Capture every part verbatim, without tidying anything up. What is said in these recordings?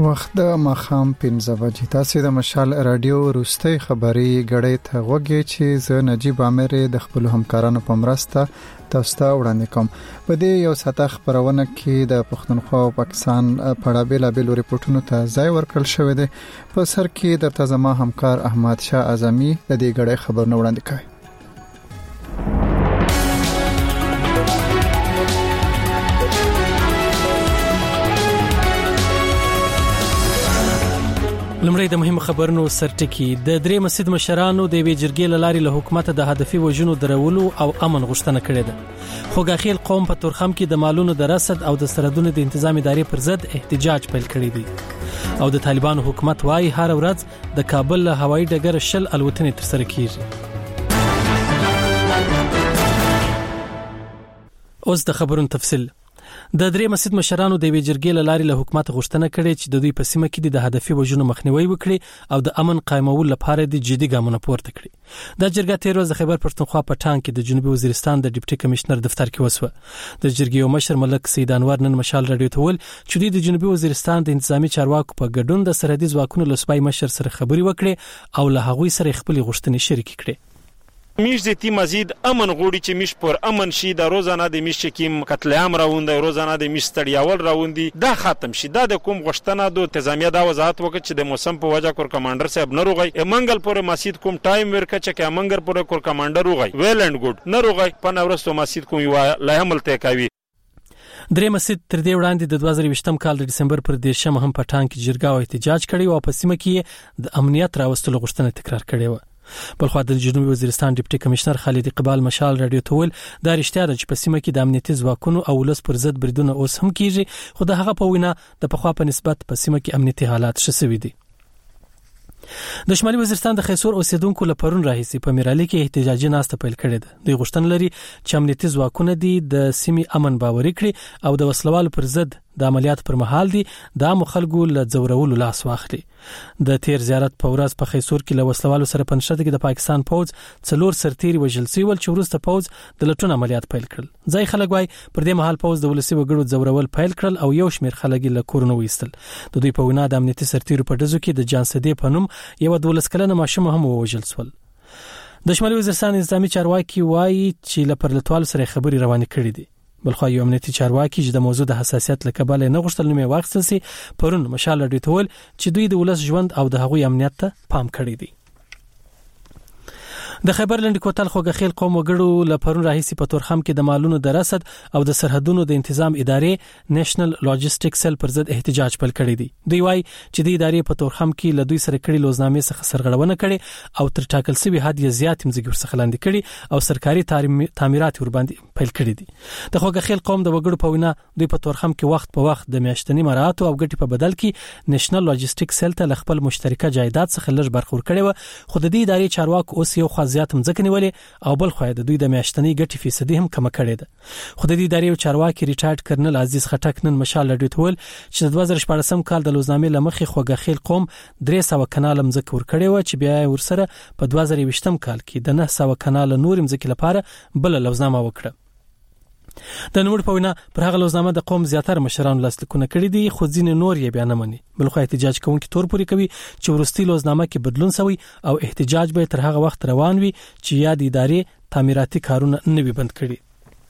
وخت د ماښام پنځه بجې. تاسو د مشال رادیو روستي خبري غړې ته وګورئ چې زه نجیب عامر د خپل همکارانو په مرسته تاسو ته وړاندې کوم. په دې یو ساعته خبرونه کې د پښتونخوا او پاکستان په اړه بیلابیل ریپورتونو ته ځای ورکړل شوی دی. په سر کې د تازه همکار احمد شاه اعظمي د دې غړې خبرونه وړاندې کوي. لمړی د مهم خبرونو سرټکی. د درې مسجد مشرانو د وی جرګې لاري له حکومت د هدفي وجونو درولو او امن غوښتنه کړې ده. خوګاخیل قوم په تورخم کې د مالونو د رصد او د سرحدونو د تنظیم ادارې پر ضد احتجاج پیل کړی دی او د طالبانو حکومت وايي هر ورځ د کابل له هوایي ډګر شل الوتنې تر سره کیږي. اوس د خبرونو تفصیل. د درې مسجد مشرانو د وی جرګې لاري له حکومت غوښتنه کړې چې د دوی په سیمه کې د هدفي وجونو مخنیوي وکړي او د امن قائمولو لپاره د جدي ګامونه پورته کړي. د جرګې تیر ورځ د خیبر پښتونخوا په ټانګ کې د جنوبي وزیرستان د ډیپټي کمشنر دفتر کې وسوه. د جرګې مشر ملک سید انور نن مشال رادیو ته ویل چې د جنوبي وزیرستان د انتظامی چارواکو په ګډون د سرحدي ځواکونو له صوبایي مشر سره خبري وکړي او له هغوی سره خپل غوښتنې شریک کړي. میش زیتی مزید امن غوړي چې میش پر امن شي د روزانه د میش کېم قتل عام راوند روزانه د میش تړیاول راوندي دا ختم شي. دا د کوم غشتنه د انتظامیه د وضاحت وکړي چې د موسم په وجه کور کمانډر صاحب نه روغي منګل پر مسجد کوم ټایم ورکه چې کې منګر پر کور کمانډر روغي ویل اند ګډ نه روغي په نورستو مسجد کوم یو لا عمل ته کوي. درې مسجد تر دې وړاندې د دوه زره یوولسم کال د ډسمبر پر دیرشم هم په ټانګ کې جرګه او احتجاج کړي او په سیمه کې د امنیت راوستلو غوښتنه تکرار کړې و. بلخو د جنوبي وزیرستان ډیپټي کمشنر خالد اقبال مشال رادیو ته ویل دا رښتیا ده چې په سیمه کې د امنیتي ځواکونو او ولس پر ضد بریدونه اوس هم کیږي خو د هغه په وینا د پخوا په نسبت په سیمه کې امنیتي حالات ښه شوي دي. د شمالي وزیرستان د خیسور اوسیدونکو لپاره راهیسي په میرالي کې احتجاجي ناسته پیل کړې ده. دوی غوښتنه لري چې امنیتي ځواکونه دي د سیمې امن باوري کړي او د وسلوالو پر ضد د عملیات پر مهال دي د مخالګو له ځورولو لاس واخلي. د تیر زیارت په ورځ په خیسور کې له وسلوالو سره په نشته کې د پاکستان پوز څلور سرتیري وژل شوي ول چې وروسته پوز د لټون عملیات پیل کړل. ځای خلک وايي پر دې مهال پوز د ولسي وګړو ځورول پیل کړل او یو شمېر خلک له کورونو وایستل. د دوی په وینا د امنیتي سرتیرو په ډزو کې د جانسدې په نوم یو دولس کلنه ماشوم هم وژل شول. د شمالي وزیرستان نظامی چارواکي وايي چې له پرلتوال سره خبري روانې کړې دي. بلخو یو امنیتي چارواکي چې د موضوع د حساسیت له کبله نه غوښتل نومې واخیستل سي پرون مشال رادیو ته ویل چې دوی د ولس ژوند او د هغوی امنیت ته پام کړی دی. د خیبر لنډ کوتل خوګخیل قوم وګړو له پرون راهیسي په تورخم کې د مالونو د رصد او د سرحدونو د تنظیم ادارې نېشنل لاجستیک سیل پر ضد احتجاج پیل کړی دی. دوی وايي چې د ادارې په تورخم کې له دوی سره کړي لوزنامې څخه سرغړونه کړي او تر ټاکل شوی حد یې زیات مزګر څخه لاندې کړي او سرکاري تعمیرات ور باندې پیل کړي دي. د خوګخیل قوم د وګړو په وینا دوی په تورخم کې وخت په وخت د میاشتنی مراتب او ګټې په بدل کې نېشنل لاجستیک سیل ته خپل مشترکه جایداد څخه لږ برخور کړي و خو د دې ادارې چارواکو اوس یو خاصیت مځکه نیولې او بل خو د دوی د میاشتنی ګټې فیصدي هم کم کړي ده. خو د دې ادارې چارواکي ریټایرډ کرنل عزیز خټک نن مشال رادیو ته ویل چې د دوه زره شپږم کال د لوزنامې لمخې خوګخیل قوم درې سوه کنال مځکه ور کړې و چې بیا ورسره په دوه زره یوولسم کال کې د نه سوه کنال نور مځکه لپاره بل لوزنامه وکړه. د نوموړي په وینا پر هغه لوزنامه د قوم زیاتره مشرانو لاسلیکونه کړي دي خو ځینې نور یې بیا نه مني. بلخو احتجاج کوونکي تور پوري کوي چې ورستي لوزنامه کې بدلون شوی او احتجاج به تر هغه وخت روان وي چې یاد ادارې تعمیراتي کارونه نه وي بند کړي.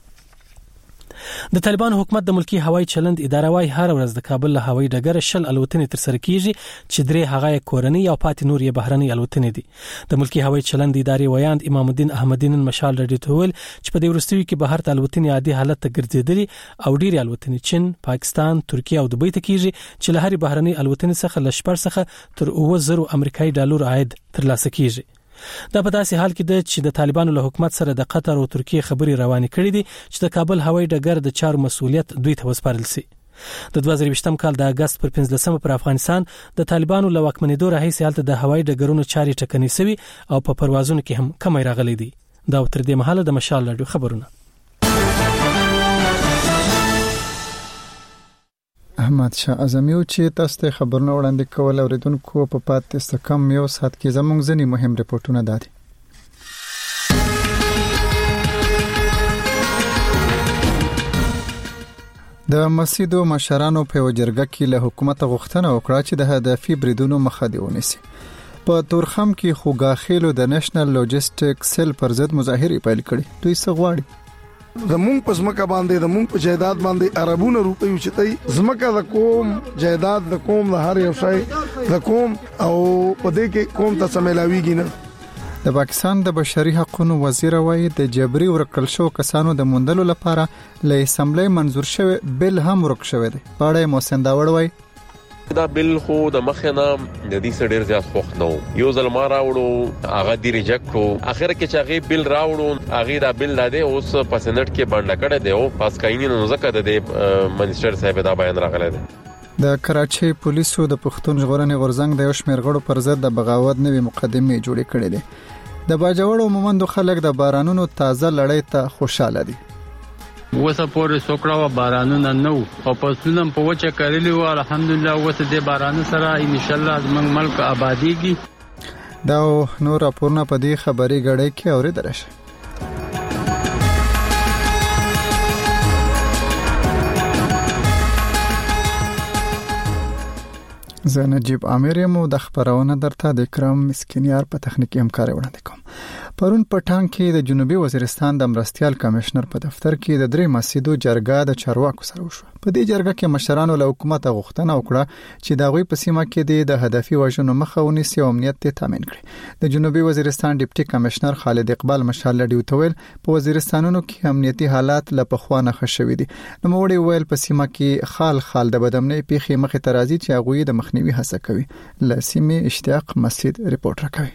د طالبان حکومت د ملکی هوایي چلند اداره وايي هر ورځ د کابل له هوایي ډګر شل الوتنې تر سره کیږي چې درې هغه کورنۍ او پاتې نور یې بهرنۍ الوتنې دي. د ملکی هوایي چلند ادارې ویاند امام الدین احمدی نن مشال رادیو ته ویل چې په دې وروستیو کې بهر ته الوتنې عادي حالت ته ګرځېدلې او ډېرې الوتنې چین، پاکستان، ترکیه او دوبۍ ته کیږي چې له هرې بهرنۍ الوتنې څخه له شپږ څخه تر اووه زره امریکایي ډالر عاید ترلاسه کیږي. دا په داسې حال کې ده چې د طالبانو له حکومت سره د قطر او ترکیه خبري روانې کړې دي چې د کابل هوایي ډګر د چارو مسؤلیت دوی ته وسپارل شي. د دوه زره یوولسم کال د اگست پر پنځلسمه پر افغانستان د طالبانو له واکمنېدو راهیسې هلته د هوایي ډګرونو چارې ټکنۍ شوي او په پروازونو کې هم کمی راغلي دي. دا تر دې مهاله د مشال رادیو خبرونه. احمد شاه اعظمي چې تاسو ته خبرونه وړاندې کول اوریدونکو په پاتې ست کم یو سات کې زموږ ځنی مهم ریپورتونه دادي. د مسجدو مشرانو په وجرګه کې له حکومت غوښتنه وکړه چې د هدفي بریدونو مخه دی ونیسي. په تورخم کې خوګاخیلو د نېشنل لوجستیک سیل پر ضد مظاهره پیل کړي. دوی څه غواړي؟ زمون په زمکه باندې د مونږ په جایداد باندې عربونه روپي وچتای زمکه د کوم جایداد د کوم د هر یو شای د کوم او په دې کې کوم ته سملاویږي نه. د پاکستان د بشري حقوقو وزیر وايي د جبري ورکړل شو کسانو د موندلو لپاره له اسمبلی منزور شوی بل هم ورک شوی دی. پاړې محسن داوړ وايي دا بل خو د مخنه د دې سړي زیات خوښ نه یو ځل ما راوړو هغه دی ریجکټ کو اخر کې چې هغه بل راوړو هغه دا بل لاده اوس په سنټ کې باندې کړه دی او پاس کایني نو زکه د منسټر صاحب دا بیان راغلی دی. د کراچۍ پولیسو د پښتون ژغورنې غورځنګ د یو شمېر غړو پر ضد د بغاوت نوې مقدمې جوړې کړې دي. د باجوړو مومندو خلک د بارانونو تازه لړۍ ته خوشاله دي. وسه پورې سوکړه و بارانونه نو او پسونه په وچه کړلی و الحمدلله وسه د باران سره ان شاء الله زمنګ ملک آبادیږي. دا نور راپورونه په دې خبري غړې کې اوریدل شي. زه نجیب عامر یم او د خبرونه درته د کرام مسکینیار په تخنیکی همکاري وړاندې کوم. پرون په ټانګ کې د جنوبي وزیرستان د مرستيال کمشنر په دفتر کې د درې مسجدو جرګه د چارواکو سره وشو. په دې جرګه کې مشرانو له حکومت غوښتنه وکړه چې د غوي په سیمه کې د هدفي وژنو مخه ونیسي او امنیت تامین کړي. د جنوبي وزیرستان ډیپټي کمشنر خالد اقبال مشال لډیو تویل په وزیرستانونو کې امنیتي حالات له پخوانه ښه شوي دي. نو موړي ویل په سیمه کې خال خال د بدامنۍ پیخي مخه ترازی چې غوي د مخنیوي هڅه کوي. لسیمه اشتیاق مسجد ریپورت راکوي.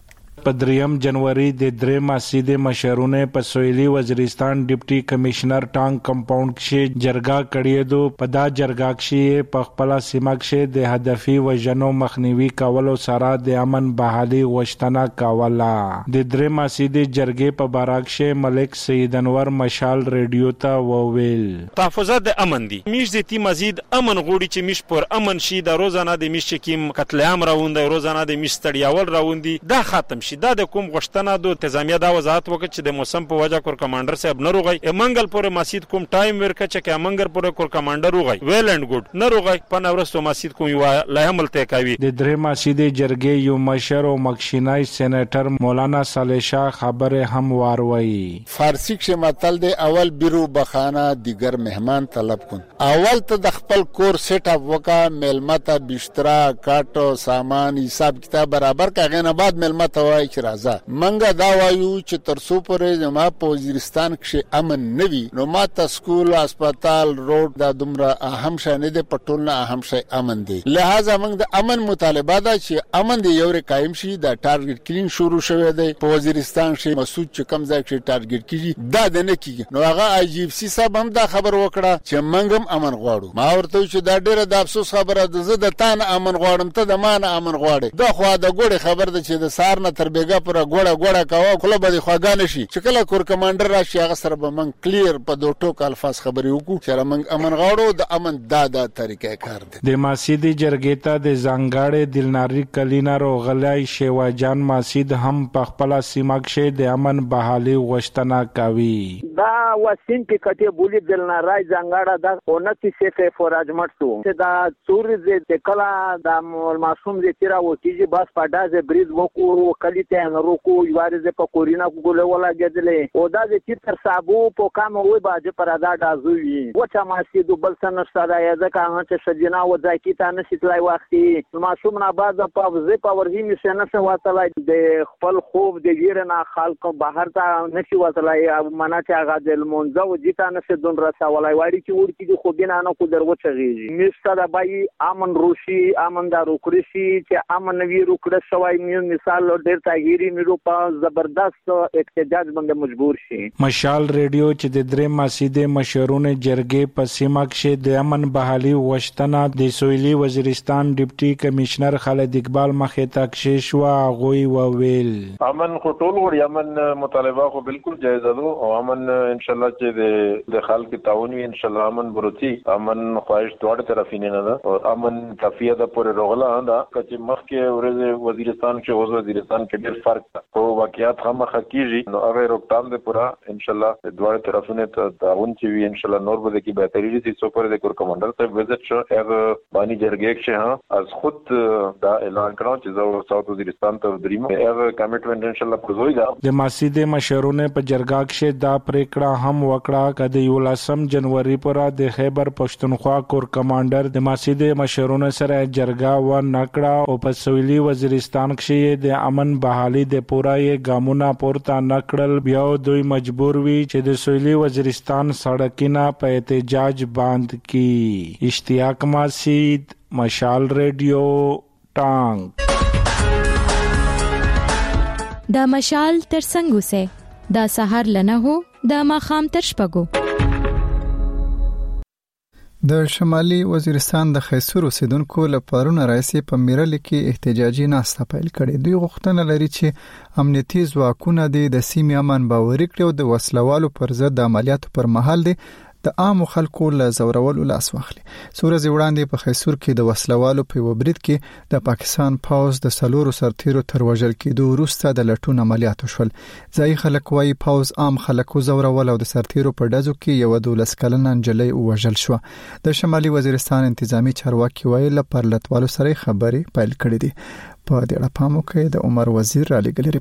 په دریم جنوري د درې مسجد مشرونه په سویلي وزیرستان ډیپټي کمشنر ټانګ کمپاوند کې جرګه کړې دو. په دا جرګه کې په خپل سیمه کې د هدفي وژنو مخنیوي کولو سره د امن بحالي غوښتنه کوله. د درې مسجد جرګې په باره کې ملک سید انور مشال ریډیو ته وویل تحفظات د امن دي میش دې مزید امن غوړي چې میش پر امن شي د روزانه د میش کې قتل عام راوند روزانه د میش تړیاول راوندي دا ختم شي. دا د کوم غشتنه د تنظیمیا دا وضاحت وکړي چې د موسم په وجه کور کمانډر صاحب نه روغی امنګل پورې مسجد کوم ټایم ورکړي چې امنګل پورې کور کمانډر روغی ویل اند ګډ نه روغی په نورستو مسجد کوم یو لا عمل ته کوي. د درې مسجد جرګې یو مشر او مکشینای سېنیټر مولانا صالح شاه خبره هم واروي. فارسی کې متل دی اول بیرو بخانه دیگر مهمان طلب کن. اول ته د خپل کور سیټ اپ وکا ملمته بشترا کاټو سامان حساب کتاب برابر کاغه نه بعد ملمته چې راځه منګه دا وایو چې ترسو پورې زما په وزیرستان کې امن نوي نو ماته سکول هسپتال روډ دا دومره اهم شانه دي پټول نه اهم شي امن دي. لہذا موږ د امن مطالبه دا چې امن دی یو قائم شي. دا ټارګټ کلین شروع شوه دی په وزیرستان کې مسعود چې کم ځای کې ټارګټ کیږي دا د نه کیږي. نو هغه آی جی اف سی صاحب هم دا خبر وکړه چې موږ هم امن غواړو. ما ورته چې دا ډیره د افسوس خبره ده زه د تانه امن غواړم ته د مان امن غواړې. دا خو دا ګوره خبر ده چې د سار نه تر بیګه پر غوړه غوړه کاوه کله به خواګان شي چې کله کور کمانډر راشي هغه سره به من کلیر په دوه ټوک الفاظ خبرې وکړو چې من امن غواړو د امن دادا طریقې کار دي. د مسجد جرګې ته د زنګاړې دلناری کلینا روغلای شیوا جان مسجد هم په خپل سیمه کې د امن بحالي غوښتنه کوي. دا وسیم کې کټه بولی دلناری زنګاړه د اونتی سیفه فوراجمټ تو چې دا څور دې کلا د معصوم دې تیرا وکیږي بس پډازه بریز وکړو کلی ته نه روکو یوارې په کورینا کوله ولا گدلې او دا چې تر صابو په کام وې باج پر ادا دازوي وچا مسجد بل سن سره ځکه هغه چې سجنا و ځکه تا نه شتلای وختي معصوم نه بعد په وځي په ورهي مشه نه واتلای د خپل خوب د غیر نه خلق بهر ته نشي واتلای منا چې هغه د مونځه و جتا نه دون رسا ولای واری چې ور کې خو بنا نه کو درو چغيږي مشته د بای امن روشي امن دا روکرشي چې امن وی روکړه شوی میو مثال ډیر تاګيري میرو په زبردست احتجاج باندې مجبور شي. مشال ریډیو چې د درې مسجد مشرونه جرګې په سیمه کې د امن بحالي غوښتنه د سویلي وزیرستان ډیپټي کمشنر خالد اقبال مخه تکشیش وا غوي وویل امن خو ټول وړي امن مطالبه خو بالکل جایز ده او امن ان شاء الله چې د خلک تعاون وي ان شاء الله امن بروتي امن خواهش دوړ طرفین نه ده او امن کافیه ده پر رغلا ده چې مخکې ورځ وزیرستان کې اوس وزیرستان کې ډېر فرق ده او واقعیت هم حقیقي نو هغه روکتام ده پورا ان شاء الله دوړ طرفونه ته تعاون چې وي ان شاء الله نور به کې بهتري دي څو پر د کور کمانډر ته وزټ شو هغه باندې جرګه کې ها از خود دا اعلان کړو چې زه ساوث وزیرستان ته دریم هغه کمیټمنټ ان شاء الله پروزوي دا د مسجد مشرونه په جرګه کې دا پریکړه هم وکړه کله یو لسم جنوري پر د خیبر پښتونخوا کور کمانډر د مسجد مشرونه سره جرګه و نکړه او په سویلي وزیرستان کې د امن بحالي د پورای ګامونه پورته نکړل بیا دوی مجبور وي چې د سویلي وزیرستان سړکینه په احتجاج باند کی اشتیاق مسجد مشال ریډیو ټانګ دا مشال تر څنګه سه دا سحر لنه هو دا ماخام تر شپګو د شمالي وزیرستان د خیسور اوسیدونکو لپاره رئیس په میرل کې احتجاجي ناسته پیل کړې دوی غوښتنه لري چې امنیتي ځواکونه د سیمې امن باوري کړي او د وسلوالو پر ضد عملیاتو پر مهال دي د عام خلکو له زورولو لاس واخلي سورې وړاندې په خیسور کې د وسلوالو په وبرید کې د پاکستان پاوز د سلورو سرتیرو تر وژل کېدو وروسته د لټون عملیاتو شول ځای خلک وايي پاوز عام خلکو زورول او د سرتیرو په ډزو کې یو دولس کلنه نجلۍ وژل شو د شمالي وزیرستان انتظامی چارواکي وايي له پرلطوالو سره خبرې پیل کړې دي په دې اړه پامو کې د عمر وزیر را لګل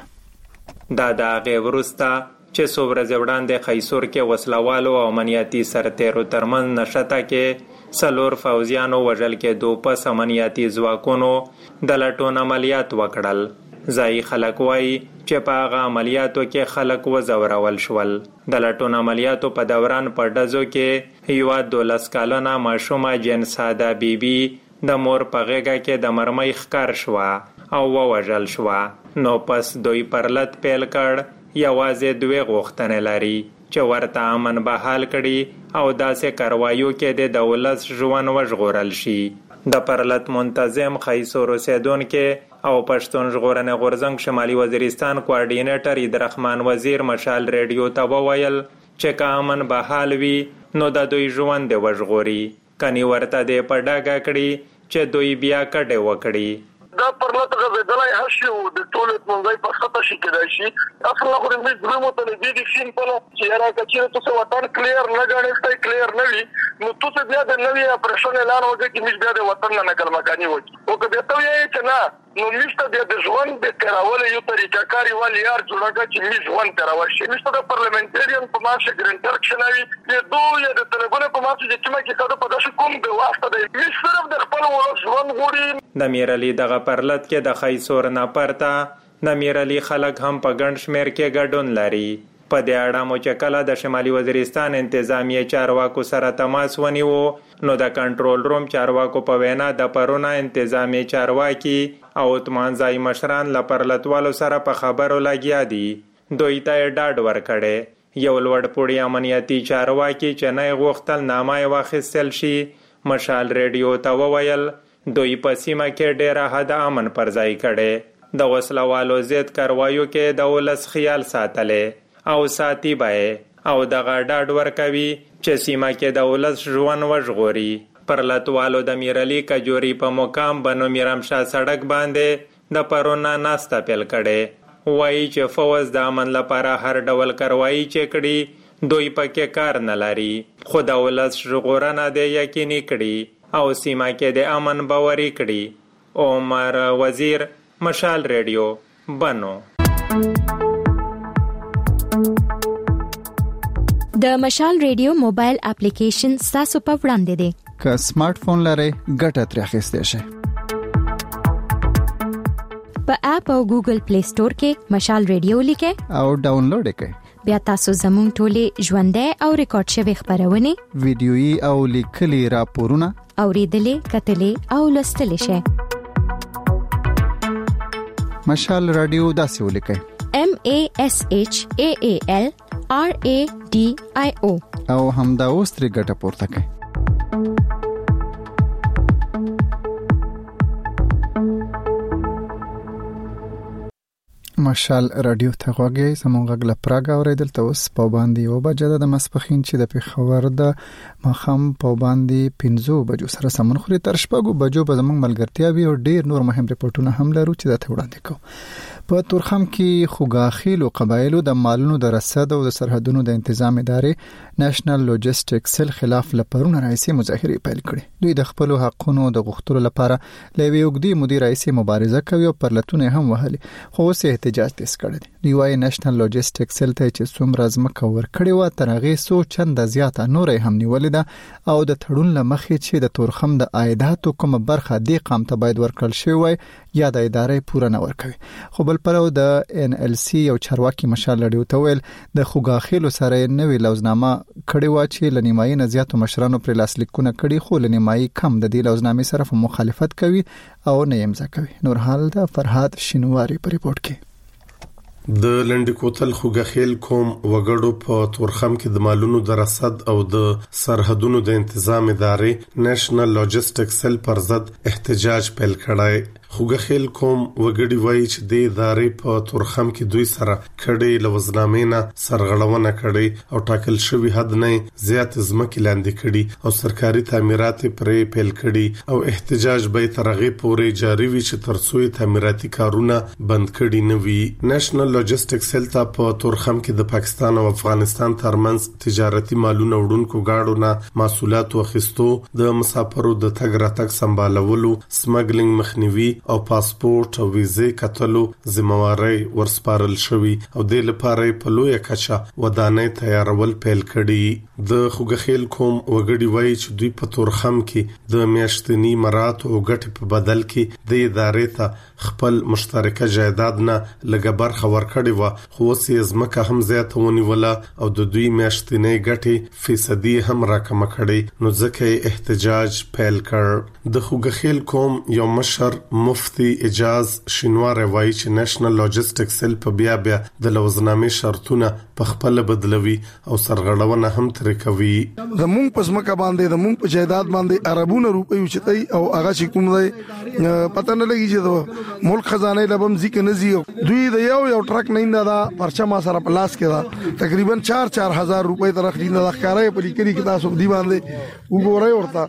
ریپورت دا دا غوړستا چې څومره وړاندې خیسور کې وسلوالو او امنیتي سرتیرو ترمن نشته کې سلور فوزیانو وژل کې دوه پس امنیتي ځواکونو د لټون عملیات وکړل ځای خلک وایي چې په هغه عملیاتو کې خلک وزورول شول د لټون عملیاتو په دوران په ډزو کې یو دولس کلنه ماشومه جنساده بیبي د مور په غېږه کې د مرمۍ ښکار شو او ووژل شو نو پس دوی پرلط پیل کړ یوازې دوی غوښتنې لري چې ورته امن بحال کړي او داسې کاروایو کې د دولت ژوند وژغورل شي د پرلط منتظم خیسور اوسیدونکو او پښتون ژغورنې غورځنګ شمالي وزیرستان کوارډینیټر عبدالرحمن وزیر مشال ریډیو ته وویل چې که امن بحال وي نو د دوی ژوند وژغوري کني ورته د پډاګه کړي چې دوی بیا کډه وکړي دا پرلط غزدلای هشي او د ټولت منځي په خطه شي کېدای شي اصل خو د دې مو ته دې شین په نو چې را کچې ته وطن کلیر نه غاڼې ستای کلیر نه وي نو تاسو بیا د نوې اپریشن اعلان وکړي چې موږ بیا د وطن نه نقل مکاني وکړو او که ته یې چې نه نو مشته د ژوند د تراول یو طریقه کاری ول یار جوړه چې می ژوند تراول شي مشته د پارلیمنټریان په ماشه ګرینټر کښناوي د دوه د تلګونه په ماشه چې چې ما کې څه په داسې کوم د واسطه د می صرف د خپل ولس ژوند غوړي د میرالي دغه پرلط کې د خیسور نه پرتا د میرالي خلک هم په ګڼ شمیر کې ګډون لري په دې اړه مو چې کله د شمالي وزیرستان انتظامی چارواکو سره تماس ونیو نو د کنټرول روم چارواکو په وینا د پرونه انتظامی چارواکي او تمانځای مشران لپرلطوالو سره په خبرو لګیا دي دوی ته ډاډ ورکړي یو لوړ پوړی امنیتي چارواکي چې نه غوښتل نامه واخیستل شي مشال ریډیو ته وویل دوی په سیمه کې ډېر حد امن پر ځای کړي د وسلوالو ضد کاروایو کې د ولس خیال ساتلې او ساتي بای او دغه ډاډ ورکوي چې سیمه کې د ولس ژوند وژغوري پرلطوالو د میرالي کجوري په مقام بنو میرمشاه سړک باندې د پرونا ناسته پیل کړي وایي چې فوز د امن لپاره هر ډول کاروایی چې کړي دوی پکې کار نه لري خو د ولس ژغورنه د یقیني کړي او سیمه کې د امن باوري کړي عمر وزیر مشال ریډیو بنو د مشال ریډیو موبایل اپلیکیشن تاسو په وړاندې دی که سمارټ فون لرئ ګټه ترې اخیستئ شئ په اپ او ګوګل پلی سٹور کې مشال ریډیو لیکئ او ډاونلوډ کړئ بیا تاسو زموږ ټولې ژوندۍ او ریکارډ شوی خبرونه ویډیويي او لیکلي راپورونه اوریدلې کتلې او لوستلې شئ مشال رادیو داسې ولیکئ M A S H A A L R A D I O او همدا اوس ترې ګټه پورته کړئ مشال رادیو ته غوږی زموږ غږ له پراګ اوریدل ته اوس په باندې او بجدا د مسپخین چې د پیښور د مخم په باندې پنځو بجو سره سمون خوري تر شپږو بجو به زموږ ملګرتیا وي او ډیر نور مهم ریپورتونه هم لرو چې د وړاندې کوو. په تورخم کې خوګاخیل او قبایلو د مالونو د رصد او د سرحدونو د تنظیم ادارې نېشنل لوجستیک سل خلاف لپرونه رئیسي مظاهره پیل کړې. دوی د خپل حقونو د غوښتلو لپاره لوي وګړي مدیر رئیسي مبارزه کوي او پرلتونه هم وهلي خو اوس احتجاج تیز کړی. دی وايي نېشنل لوجستیک سل ته چې څومره ځمکه ورکړې و تر هغه سو چند زیاته نورې هم نیولې ده او د تړون لمخې چې د تورخم د عایداتو کومه برخه دی قام ته باید ورکړل شي وای یا د ادارې پوره نه ورکوي. خو بل پرو د ان ال سی یو چارواکي مشال لړیو ته ویل د خوګاخیلو سره نوې لوزنامه کړي و چې لنیمایي نزياتو مشرانو پر لاسلیکونه کړي خو لنیمایي کم د دې لوزنامې سره مخالفت کوي او نه یې مزه کوي. نور حال د فرهاد شینواری په ریپورت کې د لنډ کوتل خوګاخیل کوم وګړو په تورخم کې د مالونو د رصد او د سرحدونو د تنظیم ادارې نېشنل لوجستیک سل پر ضد احتجاج پیل کړای. خوګاخیل کوم وګړي وایي چې د ادارې په تورخم کې دوی سره کړي لوزنامې نه سرغړونه کړي او ټاکل شوی حد نه زیات ځمکې لاندې کړي او سرکاري تعمیرات پرې پیل کړي او احتجاج به تر هغه پورې جاری وي چې تر څو تعمیراتي کارونه بند کړي نه وي. نېشنل لوجستیک سل ته په تورخم کې د پاکستان او افغانستان ترمنځ تجارتي مالونو وړونکو گاډو نه محصولات واخیستو د مسافرو د تګ راتګ سمبالولو سمګلینګ مخنیوي او پاسپورت او ویزه کتلو ذمہواری ورسپارل شوی او د لپاره په لوی کچا ودانې تیارول پیل کړي. د خوګخیل کوم وګړي وایي چې دوی په تورخم کې د میاشتنی مرات او ګټ په بدل کې د ادارې ته خپل مشترکه جایداد نه لږ برخه ورکړي و خو سي ځمکه هم زیاتونی ولا او د دوی میاشتنی ګټي فیصدي هم راکم کړي نو ځکه احتجاج پیل کړ. د خوګخیل کوم یو مشر مفتی اجاز شینوار وایي چې نېشنل لوجستیک سل په بیا بیا د لوزنامې شرطونه په خپل بدلوي او سرغړونه هم تر کوي. زمون پس مکه باندې زمون په جایداد باندې عربونه روپیو چتای او هغه چې کوم دی پته نه لګي چې ملک خزانه لبم ځکه نه زیو دوی د یو یو ټرک نه دا پرچا ما سره پلاس کړه تقریبا چار چار هزار روپۍ تر خدینه د ښکارې په لیکلي کې تاسو دی باندې وګورئ ورته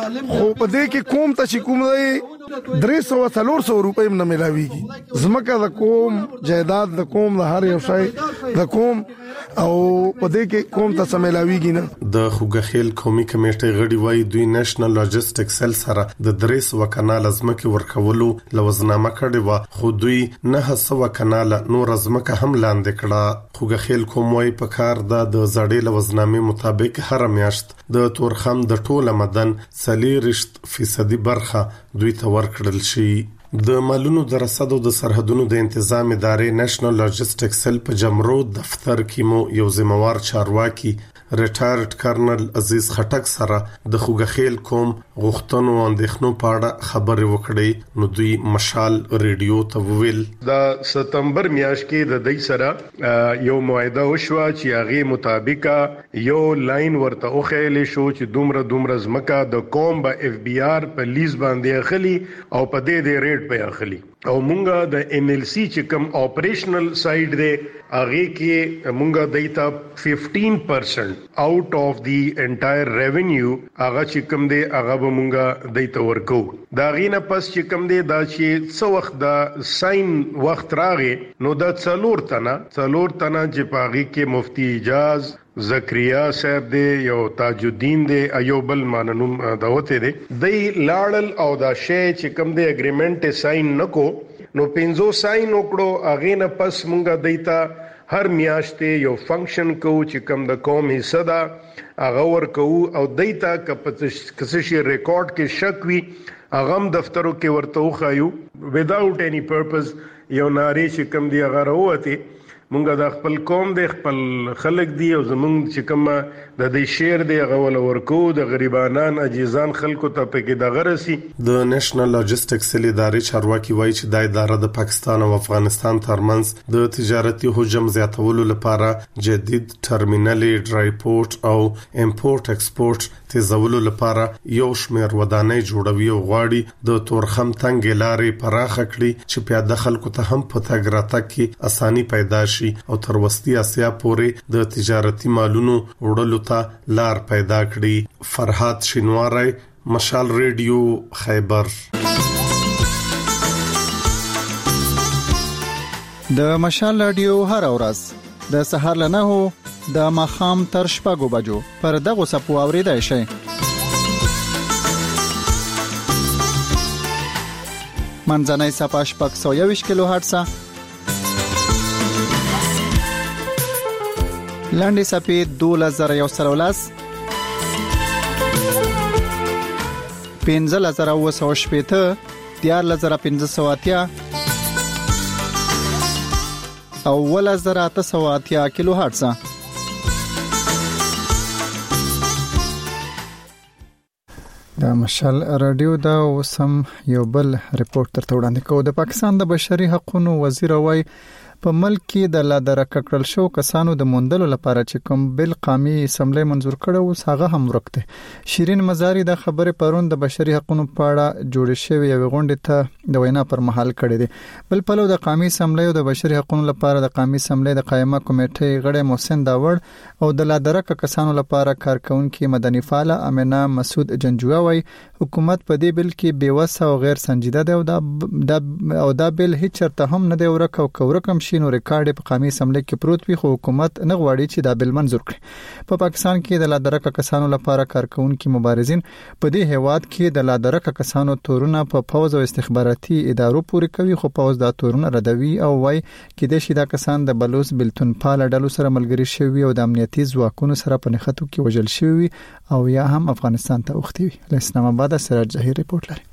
خو په دې کې کوم ته چې کوم دی درې سو څلور سو روپۍ نه ملاويږي. زمکه د کوم جایداد د کوم د هر یو شای د کوم او په دې کې کوم ته سملاويږي نه. د خوګخیل قومي کمیټې غړي وایي دوی نېشنل لوجستیک سل سره د درې سو کانال ازمکه ورکولو لوزنامه کړي و خو دوی نه سو کانال نور ازمکه هم لاندې کړه. خوګخیل کوم وایي په کار د زړې لوزنامې مطابق هر میاشت د تورخم د ټوله مدن څلوېښت فیصدي برخه دوی ته ورکړل شي. د مالونو د رصد او د سرحدونو د تنظیم ادارې نېشنل لوجستیک سل په جمرو دفتر کې مو یو ذمہوار چارواکي ریټایرډ کرنل عزیز خټک سره د خوګخیل کوم غوښتنو او اندېښنو په اړه خبرې وکړې نو دوی مشال ریډیو ته وویل د سپتمبر میاشت کې د دې سره یو معاهده وشو چې هغه مطابق یو لاین ورته اوخېلې شو چې دومره دومره ځمکه د قوم به اف بي آر په لیز باندې اخلي او په دې د ریټ په اخلي او مونږه د ان ال سی چې کوم اپریشنل سایډ دی هغه کې مونږه دیتا fifteen percent out of the entire revenue هغه چې کوم دی هغه به مونږه دیتا ورکو. دا غینه پس چې کوم دی دا چې څو وخت دا ساين وخت راغی نو دا څلور تنه څلور تنه چې پاغي کې مفتی اجاز زکریا صاحب دی یو تاج الدین دی ایوبل ماننوم داوته دی دی لاړل او دا شی چې کوم دی اګریمنت ساين نکو نو پینځو ساين وکړو اغه نه پس مونږه دیتا هر میاشتې یو فنکشن کو چې کوم د قوم حصہ دا هغه ورکو او دیتا کسه شي ریکارډ کې شک وی اغم دفترو کې ورته وخایو without any purpose یو ناری چې کوم دی هغه وروته مونږ د خپل قوم د خپل خلک دی او زمونږ چې کوم د دې شعر دی غول ورکو د غریبانان عجیزان خلکو ته پکې د غرسي. د نېشنل لاجستیکس ادارې چارواکي وایي چې د اداره د پاکستان او افغانستان ترمنځ د تجارتي حجم زیاتولو لپاره جدید ټرمینل ډرایپورت او امپورټ ایکسپورټ تیزولو لپاره یو شمېر ودانۍ جوړوي او غواړي د تورخم تنګ لارې پراخه کړي چې پیاده خلکو ته هم په تګ راتګ کې اساني پیدا شي او تر وسطي اسیا پورې د تجارتي مالونو وړلو ته لار پیدا کړي. فرحات شینواری، مشال ریډیو، خیبر. د مشال رادیو هر ورځ د سهار له نهو د ماخام تر شپږو بجو پر دغه سپو اوریدای شي. منځنۍ صفحه شپږ سوه یوویشت کیلو هرتز، لاندې صفحه دوه زره یو سل ولس، پنځه زره اوه سوه شپېته، دیارلس زره پنځه سوه اتیا او ولس زره اته سوه اتیا کیلو هرتز. د مشال رادیو دا وسم یو بل ریپورت تر وړاندې کوو. د پاکستان د بشري حقوقو وزیر وای په ملک کې د لادرکه کړل شو کسانو د موندلو لپاره چې کوم بل قومي اسمبلی منزور کړو هغه هم ورکته. شیرین مزاری د خبره پرون د بشري حقوقو په اړه جوړ شوی یو غونډه ته د وینا پر مهال کړی دی. بل پلو د قومي اسمبلی او د بشري حقوقو لپاره د قومي اسمبلی د قائمه کمیټې غړي محسن داوړ او د لادرکه کسانو لپاره کارکونکو مدني فعال امینه مسعود جنجوه وای حکومت په دې بل کې بیوسه او غیر سنجیده دی او دا او دا بل هیڅ چرته هم نه دی ورکو کورکم شینو ریکارډ په قومي اسمبلی کې پروت وي خو حکومت نه غواړي چې دا بل منزور کړي. په پاکستان کې د لادرکه کسانو لپاره کارکونکو مبارزین په دې هیواد کې د لادرکه کسانو تورونه په پوز او استخباراتي ادارو پورې کوي خو پوز دا تورونه ردوي او وای کې د شیدا کسان د بلوچ بلتون پال ډلو سره ملګری شوی او د امنیتي ځواکونو سره په نښتو کې وژل شوی او یا هم افغانستان ته اوختي وي. له اسلام آباد سراج ظهیر ریپورت لري.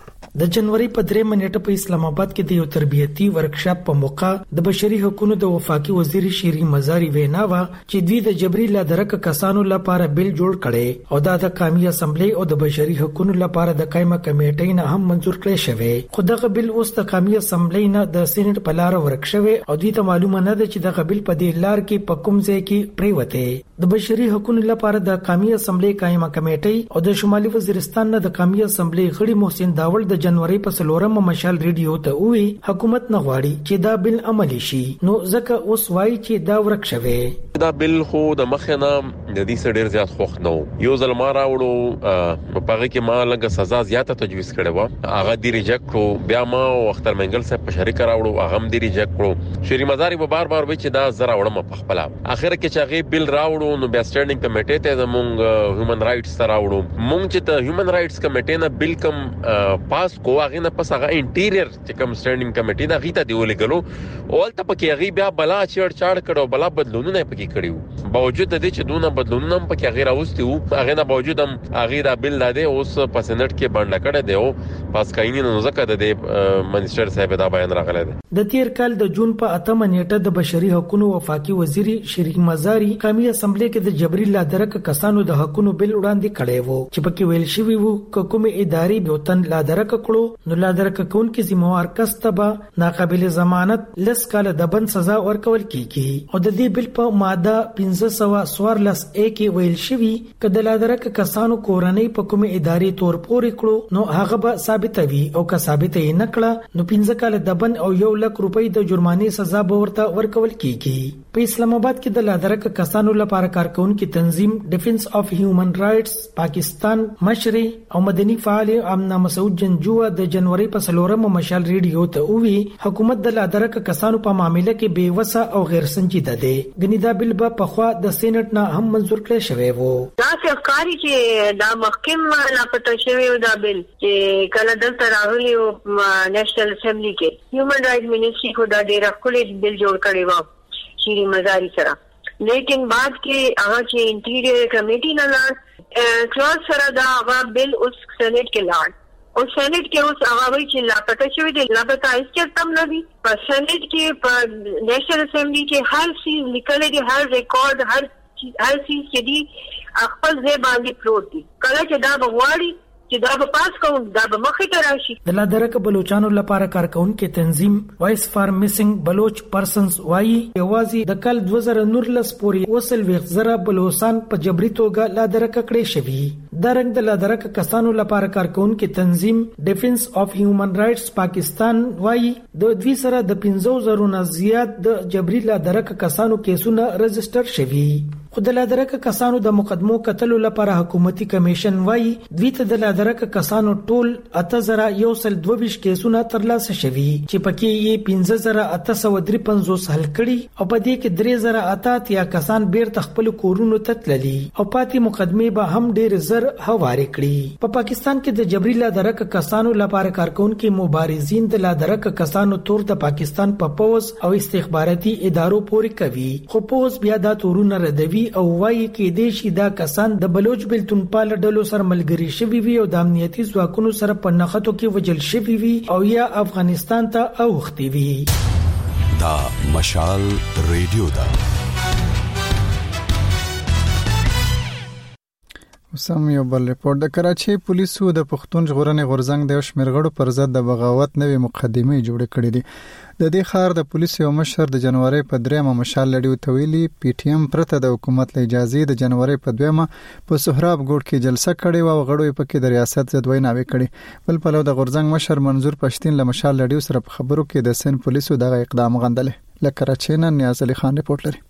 د جنوري په درې منېټه په اسلام آباد کې د یو تربیتي ورکشاپ په موقع د بشري حقوقو د وفاقي وزیر شیرین مزاری وینا وا چې دوی د جبري لادرکه کسانو لپاره بل جوړ کړي او دا د قومي اسمبلی او د بشري حقوقو لپاره د قائمه کمیټې نه هم منزور کړي شوی. خو دغه بل اوس د قومي اسمبلی نه د سېنات په لار ورکشوي او دوی ته معلومه نه ده چې دغه بل په دې لار کې په کوم ځای کې پریوته. د بشري حقوقو لپاره د قومي اسمبلی قائمه کمیټې او د شمالي وزیرستان نه د قومي اسمبلی غړي محسن داوړ د جنوري په سلورم مشال ریډیو ته وی حکومت نه غواړي چې دا بل عملی شي نو ځکه اوس وایي چې دا ورک شوی. دا بل خو د مخنه د دې سړي ډیر زیات خوښ نو یو ځل ما راوړو په هغه کې ما لږه سزا زیاته تجویز کړې و هغه دی ریجکټ کړو. بیا ما اختر منګل صاحب په شریک راوړو هغه هم دی ریجکټ کړو. شری مزاری به بار بار وی چې دا زرا وړم په خپل اخر کې چې هغه بل راوړو نو بیا سټینډینګ کمیټې ته زمونږ هیومن رائټس ته راوړو. مونږ چې ته هیومن رائټس کمیټې نه بل کم پاس کو هغه نه پس هغه انټیریئر چې کوم سټینډینګ کمیټې دا غیته دی ولګلو اولته پکې هغه بیا بلا چړ چاړ کړو بلا بدلونونه پکې کړیو. باوجود د دې چې دونه بدلونونه هم پکې غیر اوستي وو هغه نه باوجود هم هغه دا بل لاده اوس په سېنات کې باندې کړه دی او پاس کایني نو ځکه د منیسټر صاحب دا بیان راغلی دی. د تیر کال د جون په اتمه نیټه د بشري حقوقو وفاقي وزیر شریک مزاری قومي اسمبلی کې د جبري لادرکه کسانو د حقوقو بل وړاندې کړی وو چې پکې ویل شوی وو ک کومه ادارې به وطن لادرکه کړو نو لادرکه کون کې ذمہوار کس ته ناقابل ضمانت لس کال د بند سزا ورکول کیږي. او د دې بل په ماده پنځه سوه څوارلس اے کې ویل شوی ک د لادرکه کسانو کورنۍ په کومه ادارې تور پورې کړو نو هغه به ثابتوي او که ثابت یې نکړه نو پنځه کال د بند او یو لک روپۍ د جرمانې سزا به ورته ورکول کیږي. په اسلام آباد کې د لادرکه کسانو لپاره کارکونکو تنظیم ډیفنس اف هیومن رائټس پاکستان مشر او مدني فعال امنا مسعود جنجوه د جنوري په سلورم مشال ریډیو ته وی حکومت د لادرکه کسانو په معاملې کې بے وسه او غیر سنجیده ده. غنی دا بل په خوا د سېنات نه هم منزور کړی شوی وو. دا افکاری چې دا محکم لا پټ شوی دا بل چې کله دلته راغلی او نېشنل اسمبلی کې هیومن رائټ منیسټری خو دا ډیر خپل بل جوړ کړی و شيري مزاری سره لیکن بعد کې هغه چې انټیریئر کمیټی نه لاړ کلاس سره دا هغه بل اوس سېنات کې لاړ او سېنات کې اوس هغه وایي چې لا پټه شوی دی لا پټه هیڅ تم نه دی په سېنات کې په نېشنل اسمبلی کې هر څه لیکل دي هر ریکارډ هر هر څه چې دي خپل ځای باندې پروت دي کله چې دا بغواړي چې دا به پاس کوم دا به مخې ته راشي. د لادرک بلوچانو لپاره کارکونکو تنظیم وایس فار میسنګ بلوچ پرسنز وايي یوازې د کال دوه زره نولس پورې وصل وغزره بلوچستان په جبري توګه لادرک کړي شوی. د رنګ د لادرک کسانو لپاره کارکونکو تنظیم ډیفنس اف هیومن رائټس پاکستان وايي د دوی سره د پنځه زره نه زیات د جبري لادرک کسانو کیسونه رجسټر شوی. خو د لادرک کسانو د مقدمو قتلو لپاره حکومتي کمیشن وايي دوی ته د لادرک کسانو ټول اته زره یو سل دوه ویشت کیسونه ترلاسه شوي چې پکې یې پنځه زره اته سوه درې پنځوس حل کړي او په دې کې درې زره اته اتیا کسان بیرته خپل کورونو ته تللي او پاتې مقدمې به هم ډېر زر هوارې کړي. په پاکستان کې د جبري لادرک کسانو لپاره کارکونکو مبارزین د لادرک کسانو تور د پاکستان په پوز او استخباراتي ادارو پورې کوي خو پوز بیا دا تورونه ردوي او وایي کې د شي دا کسان د بلوچ بلتون پال ډلو سره ملګری شوي وي او د امنیتي ځواکونو سره په نښتو کې وجل شوي وي او یا افغانستان ته اوختي وي. دا مشال ریډیو دا سم یو بل ریپورت د کراچي پولیسو د پښتون ژغورنې غورځنګ د شمیرغړو پر ضد د بغاوت نوې مقدمه جوړه کړې دي. د دې خار د پولیسو مشر د جنوري په دریمه مشال لړیو تویلي پی ټی ایم پرته د حکومت له اجازه د جنوري په دویمه په سهراب ګوټ کې جلسه کړې او غړو په کې د ریاست ضد ویناوي کړې. بل په لور د غورځنګ مشر منظور پښتين له مشال لړیو سره په خبرو کې د سن پولیسو دغه اقدام غندل. له کراچي نه نیاز علي خان ریپورت لري.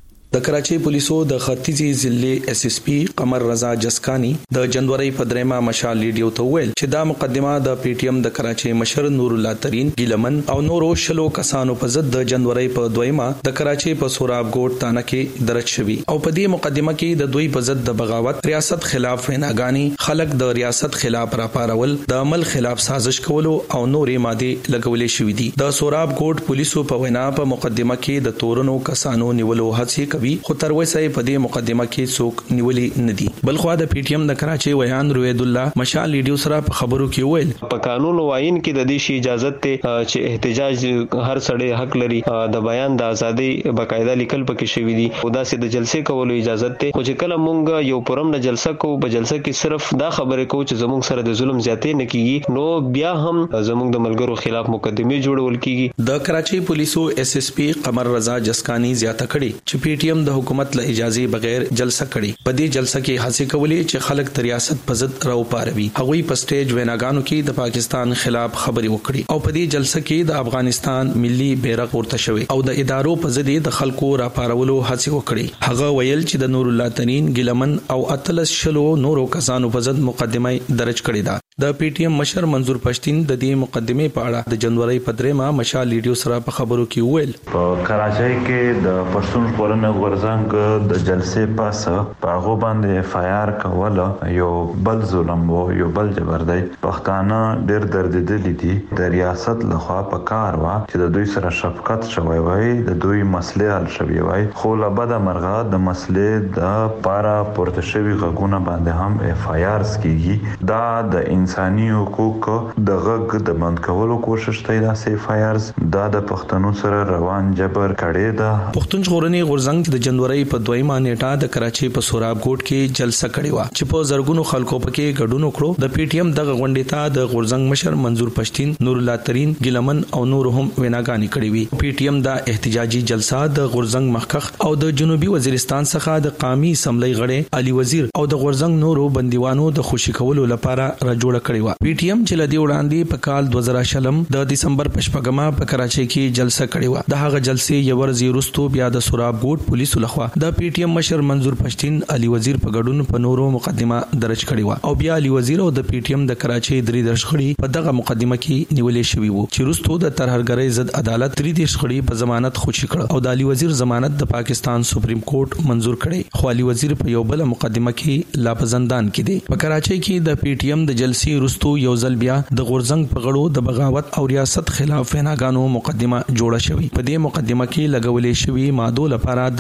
د کراچي پولیسو د ختیځي ضلع اس اس پی قمر رضا جسکانی د جنوري په دریمه مشال لیډیو ته ویل چې دا مقدمه د پی ټی ایم د کراچي مشر نور الله ترين ګیلمن او نورو شلو کسانو په ضد د جنوري په دویمه د کراچي په سوراب ګوټ تانه کې درج شوی او په دې مقدمه کې د دوی په ضد د بغاوت ریاست خلاف ویناګانی خلک د ریاست خلاف راپارول د عمل خلاف سازش کولو او نورې ماده لګولې شوې دي. د سوراب ګوټ پولیسو په وینا په مقدمه کې د تورنو کسانو نیولو هڅه خو تر وسه په دې مقدمه کې څوک نیولې نه دي. بلخو د پی ټی ایم د کراچي ویان روید الله مشال لیډیو سره په خبرو کې ویل په قانون واین کې د دې شی اجازه ته چې احتجاج هر سړی حق لري د بیان د ازادي بقاعده لیکل پکې شوی دي او دا سي د جلسې کولو اجازه ته خو چې کله مونږ یو پرم نه جلسه کوو په جلسه کې صرف دا خبره کوو چې زموږ سره د ظلم زیاتې نه کیږي نو بیا هم زموږ د ملګرو خلاف مقدمه جوړول کیږي. د کراچي پولیسو اس اس پی قمر رضا جسکانی زیاته کړي چې پی ټی ایم د حکومت له اجازه بغیر جلسه کړي. په دې جلسه کې هڅه کولې چې خلک د ریاست په ضد راو پاروي. هغوی په سټیج ویناګانو کې د پاکستان خلاف خبري وکړي او په دې جلسه کې د افغانستان ملي بیرغ ورته شوی او د ادارو په ضد د خلکو را پارولو هڅه وکړي. هغه ویل چې د نور الله ترين ګیلمن او اتلس شلو نورو کسانو په ضد مقدمه درج کړې ده. د پی ټی ایم مشر منظور پښتين د دې مقدمه په اړه د جنوري په دریمه مشال لیډیو سره په خبرو کې ویل په کراچۍ کې د پښتون ژغورنې غورځنګ د جلسې پاسه په هغه باندې اف آی آر کوله یو بل ظلم وو یو بل جبردای پښتانه ډېر دردېدلي دي. د ریاست لخوا په کار وا چې د دوی سره شفقت شوی وای د دوی مسلې حل شوی وای خو له بده مرغه د مسلې د پارا پورته شوی غږونه باندې هم اف آی آر کیږي. دا د انساني حقوقو د غږ د بند کولو کوشش دی. دا اف آی آر دا د پښتنو سره روان جبر کړي ده. پښتون ژغورنې غورځنګ د جنوري په دویمه نیټه د کراچي په سوراب ګوټ کې جلسه کړې و چې په زرګونو خلکو پکې ګډون وکړو. د پی ټی ایم د غونډې ته د غورځنګ مشر منظور پښتين نور الله ترين ګیلمن او نور هم ویناګانی کړې وي. پی ټی ایم د احتجاجي جلسه د غورځنګ مخکخ او د جنوبي وزیرستان څخه د قومي اسمبلی غړي علي وزیر او د غورځنګ نورو بندیوانو د خوشی کولو لپاره را جوړ کړی و. پی ټی ایم چې لدی وړاندې په کال دوه زره شلم د دسمبر په شپږمه په کراچۍ کې جلسه کړې و. د هغه جلسې یو ورځ وروسته بیا د سوراب ګوټ پولیسو لخوا د پی ټی ایم مشر منظور پښتين علي وزیر په ګډون په نورو مقدمه درج کړې و او بیا علي وزیر او د پی ټی ایم د کراچۍ درې درشخړي په دغه مقدمه کې نیولې شوی وو چې وروسته د ترهرګرۍ ضد عدالت درې درشخړي په ضمانت خوشی کړ او د علي وزیر ضمانت د پاکستان سپریم کورټ منزور کړي. خو علي وزیر په یو بل مقدمه کې لا په زندان کې دی. په کراچۍ کې د پی ټی ایم د جلسې وروسته یو ځل بیا د غورځنګ په غړو د بغاوت او ریاست خلاف ویناګانو مقدمه جوړه شوې. په دې مقدمه کې لګولې شوی ماده لپاره د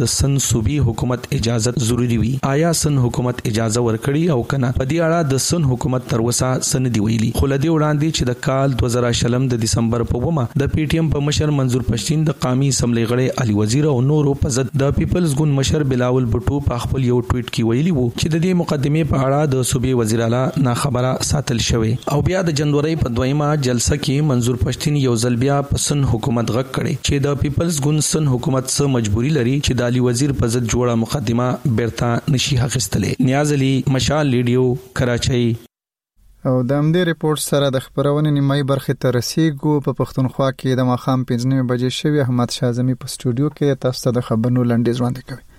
د سن صوبي حکومت اجازه ضروری وي. آیا سن حکومت اجازه ورکړي او کنه؟ په دې اړه د سن حکومت تر اوسه سن دی ویلي. خو لدی وړاندې چې د کال دوه زره شلم د دسمبر په ومه د پی ټی ایم په مشر منظور پښتين د قومي اسمبلی غړي علي وزیر او نورو په ضد د پیپلز ګوند مشر بلاول بټو په خپل یو ټویټ کې ویلي وو چې د دې مقدمه په اړه د صوبې وزیر اعلی نا خبره ساتل شوی او بیا د جنوري په دویمه جلسه کې منظور پښتين یو ځل بیا په سن حکومت غږ کړي چې د پیپلز ګوند سن حکومت سره مجبوری لري چې د علي وزیر په ضد جوړه مقدمه بیرته نشي اخیستلې. نیاز علي، مشال ریډیو، کراچۍ. او د امدې ریپورت سره د خبرونې نیمای برخه ته رسیدو. په پښتونخوا کې د ماخام پنځه بجې شوی. احمد شازمی په سټوډیو کې تاسو ته د خبرونو لنډیز وړاندې کوي.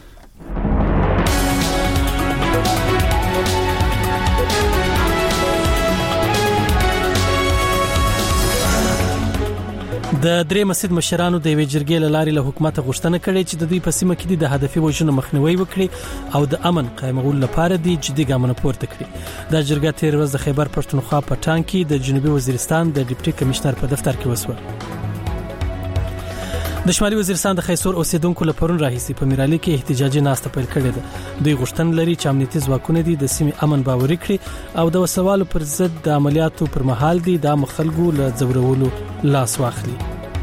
د درې مسجد مشرانو د وی جرګې لاري له حکومت غوښتنه کړې چې د دوی په سیمه کې د هدفي وژنو مخنیوي وکړي او د امن قائمولو لپاره د جدي ګامونه پورته کړي. د جرګه تیر ورځ د خیبر پښتونخوا په ټانګ کې د جنوبي وزیرستان د ډیپټي کمشنر په دفتر کې وسوه. د شمالي وزیرستان د خیسور اوسیدونکو لپاره راهیسي په میرالي کې احتجاجي ناسته پیل کړې ده. دوی غوښتنه لري چې امنیتي ځواکونه دي د سیمې امن باوري کړي او د وسوالو پر ضد د عملیاتو پر مهال دي د مخالګو له ځورولو لاس واخلي.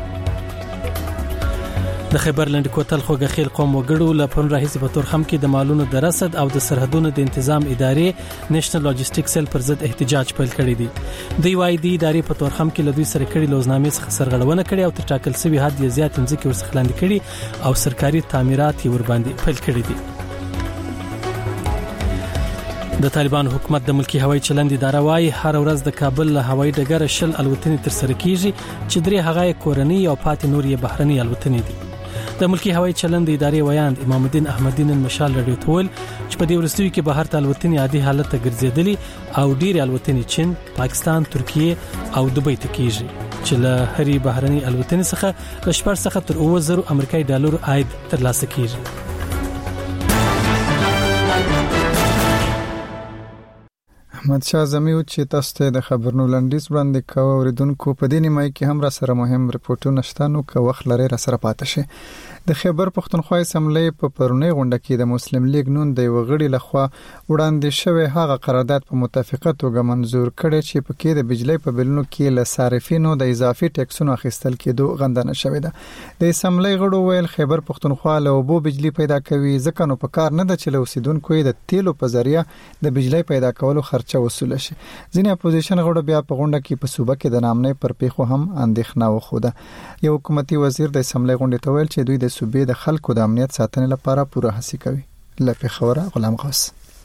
د خیبر لنډ کوتل خوګخیل قوم وګړو له پرون راهیسي په تورخم کې د مالونو د رصد او د سرحدونو د تنظیم ادارې نېشنل لاجستیک سیل پر ضد احتجاج پیل کړی دی. د وای دی ادارې په تورخم کې له دوی سره کړي لوزنامې څخه سرغړونه کړې او تر ټاکل شوی حد یې زیات ځمکې ورڅخه لاندې کړي او سرکاري تعمیرات یې ور باندې پیل کړي دي. د طالبان حکومت د ملکی هوایي چلند اداره وايي هر ورځ د کابل له هوایي ډګر شل الوتنې تر سره کیږي چې درې هغه کورنۍ او پاتې نور یې بهرنۍ الوتنې دي. د ملکی هوایي چلند ادارې ویاند امام الدین احمدی نن مشال رادیو تول چې په دې ورستوي کې بهر ته الوتنې عادي حالت ته ګرځېدلې او ډېر الوتنې چین، پاکستان، ترکیه او دوبۍ ته کیږي چې له هرې بهرنۍ الوتنې څخه له شپږ څخه تر اووه زره امریکایي ډالر عاید ترلاسه کیږي. احمد شاه زمیو چې تاسو ته د خبرونو لنډیز وړاندې کوو. اوریدونکو په دې نیمای کې هم را سره مهم ریپورتونه شته نو که وخت لري را سره پاتې شي. د خیبر پښتونخوا اسمبلی په پرونی غونډه کې د مسلم لیگ نون د وغړي لخوا وړاندې شوی هغه قرارداد په متفقه توګه منزور کړي چې په کې د بجلی په بلونو کې له صارفینو د اضافي ټیکسونو اخیستل کېدو غندنه شوې ده. د اسمبلی غړو ویل خیبر پښتونخوا له اوبو بجلی پیدا کوي ځکه نو په کار نه ده چې له اوسیدونکو د تیلو په ذریعہ د بجلی پیدا کولو خرچه وصول شي. ځینې اپوزیشن غړو بیا په غونډه کې په صوبه کې د نامنې پر پیښو هم اندېښنه وخوده. یو حکومتي وزیر د اسمبلی غونډې ته ویل چې دوی د صوبې د خلکو د امنیت ساتنې لپاره پوره هڅه کوي. لکه خبره غلام غوث.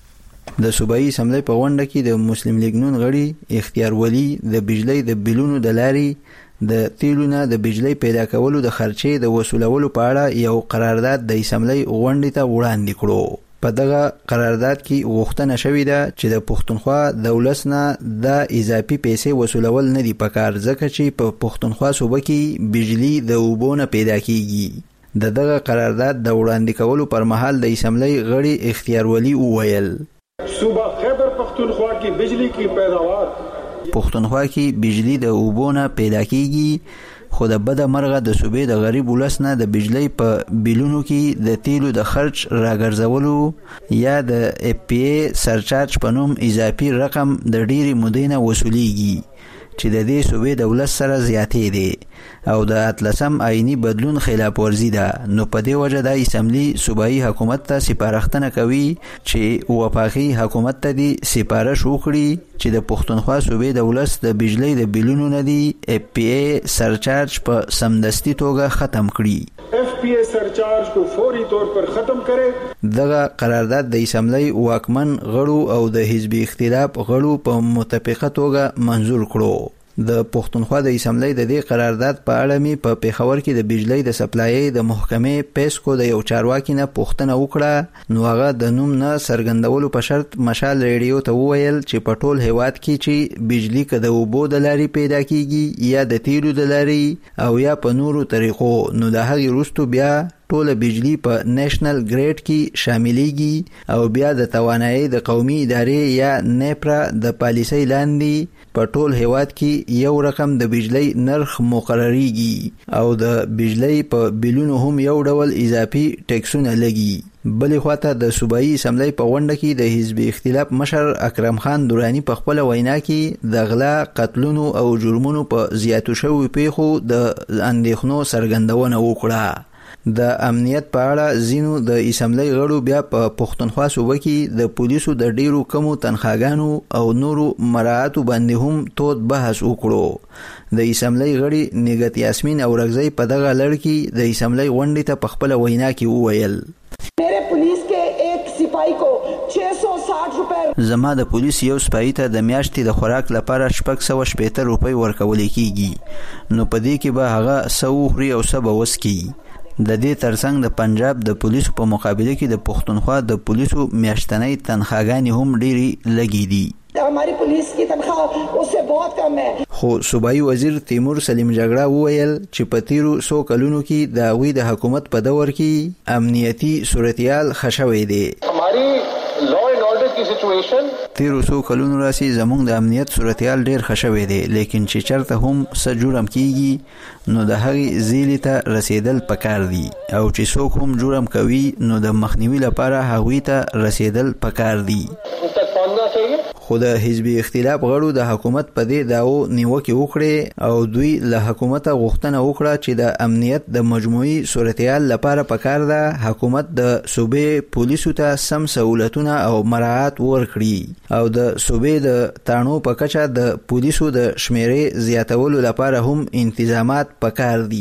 د صوبایي اسمبلی په غونډه کې د مسلم لیگ نون غړي اختیار ولی د بجلی د بلونو د لاري د تیلونه د بجلی پیدا کولو د خرچې د وصولولو په اړه یو قرارداد د اسمبلی غونډې ته وړاندې کړو. په دغه قرارداد کې غوښتنه شوې ده چې د پښتونخوا دولت نه د اضافي پیسې وصولول نه دي پکار ځکه چې په پښتونخوا صوبه کې بجلی د اوبو نه پیدا کیږي. د دغه قرارداد د وړاندې کولو پر مهال د اسمبلی غړي اختیار ولی وویل صوبه خیبر پښتونخوا کې بجلی کی پیداوار پښتونخوا کې بجلی د اوبو نه پیدا کیږي خو د بده مرغه د صوبې د غریب ولس نه د بجلی په بیلونو کې د تیلو د خرچ راګرځولو یا د اف پی ای سرچارج په نوم اضافي رقم د ډیری مودې نه وصولیږي چې د دې صوبې دولت سره زیاتې دي او د اتلسم آئینی بدلون خلاف ورزي ده. نو په دې وجه د اسمبلی صوبایي حکومت ته سپارښتنه کوي چې وفاقي حکومت ته دي سپارښت وکړي چې د پښتونخوا صوبې دولت د بجلی د بیلونو نه دي اف پی ای سرچارج په سمدستي توګه ختم کړي. اف پی ای سرچارج کو فوری طور پر ختم کړي. دغه قرارداد د اسمبلی واکمن غړو او د حزب اختلاف غړو په متفقه توګه منزور کړو. د پښتونخوا د اسمبلی د دې قرارداد په اړه می په پیښور کې د بجلی د سپلای د محکمې پیسکو د یو چارواکي نه پوښتنه وکړه نو هغه د نوم نه سرګندولو په شرط مشال ریډیو ته وویل چې په ټول هیواد کې چې بجلی کده وبو د لاري پیدا کیږي یا د تیلو د لاري او یا په نورو طریقو نو د هغې وروسته بیا ټوله بجلی په نېشنل ګریډ کې شاملېږي او بیا د توانایي د قومي ادارې یا نیپرا د پالیسۍ لاندې په ټول هیواد کې یو رقم د بجلی نرخ مقرریږي او د بجلی په بیلونو هم یو ډول اضافي ټیکسونه لګي. بلې خواته د صوبایي اسمبلی په غونډه کې د حزب اختلاف مشر اکرم خان دورانی په خپل وینا کې د غلا، قتلونو او جرمونو په زیاتو شویو پیښو د اندېښنو څرګندونه وکړه. د امنیت په اړه ځینو د اسمبلی غړو بیا په پښتونخوا صوبه کې د پولیسو د ډیرو کمو تنخواګانو او نورو مراعاتو باندې هم تود بحث وکړو. د اسمبلی غړي نګت یاسمین او رغزی په دغه لړ کې د اسمبلی غونډې ته په خپل وینا کې وویل: मेरे पुलिस के एक सिपाही को छह सौ साठ रुपए زما د پولیس یو سپای ته د میاشتې د خوراک لپاره شپږ سوه شپېته روپۍ ورکول کیږي، نو په دې کې به هغه سو خوري او سبا وسکي. د دې ترڅنګ د پنجاب د پولیسو په مقابله کې د پښتونخوا د پولیسو میاشتنۍ تنخواګانې هم ډېرې لږې دي. हमारी पुलिस की तनख्वाह उससे बहुत कम है. خو صوبایي وزیر تیمور سلیم جګړه وویل چې په تیرو څو کلونو کې د هغوی د حکومت په دور کې امنیتي صورتحال ښه شوی دی. हमारी लॉ एंड ऑर्डर की सिचुएशन تیرو څو کلونو راسي زموږ د امنیت صورتحال ډیر ښه شوی دی، لیکن چې چرته هم څه جرم کیږي نو د هغې زیلې ته رسیدل پکار دي، او چې څوک هم جرم کوي نو د مخنیوي لپاره هغوی ته رسیدل پکار دي. خو د حزب اختلاف غړو د حکومت په دې داو نیوکې وکړې او دوی له حکومت غوښتنه وکړه چې د امنیت د مجموعي صورتحال لپاره پکار ده حکومت د صوبې پولیسو ته سم سہولتونه او مراعات ورکړي او د صوبې د تانو په کچه د پولیسو د شمیرې زیاتولو لپاره هم انتظامات پکار دي.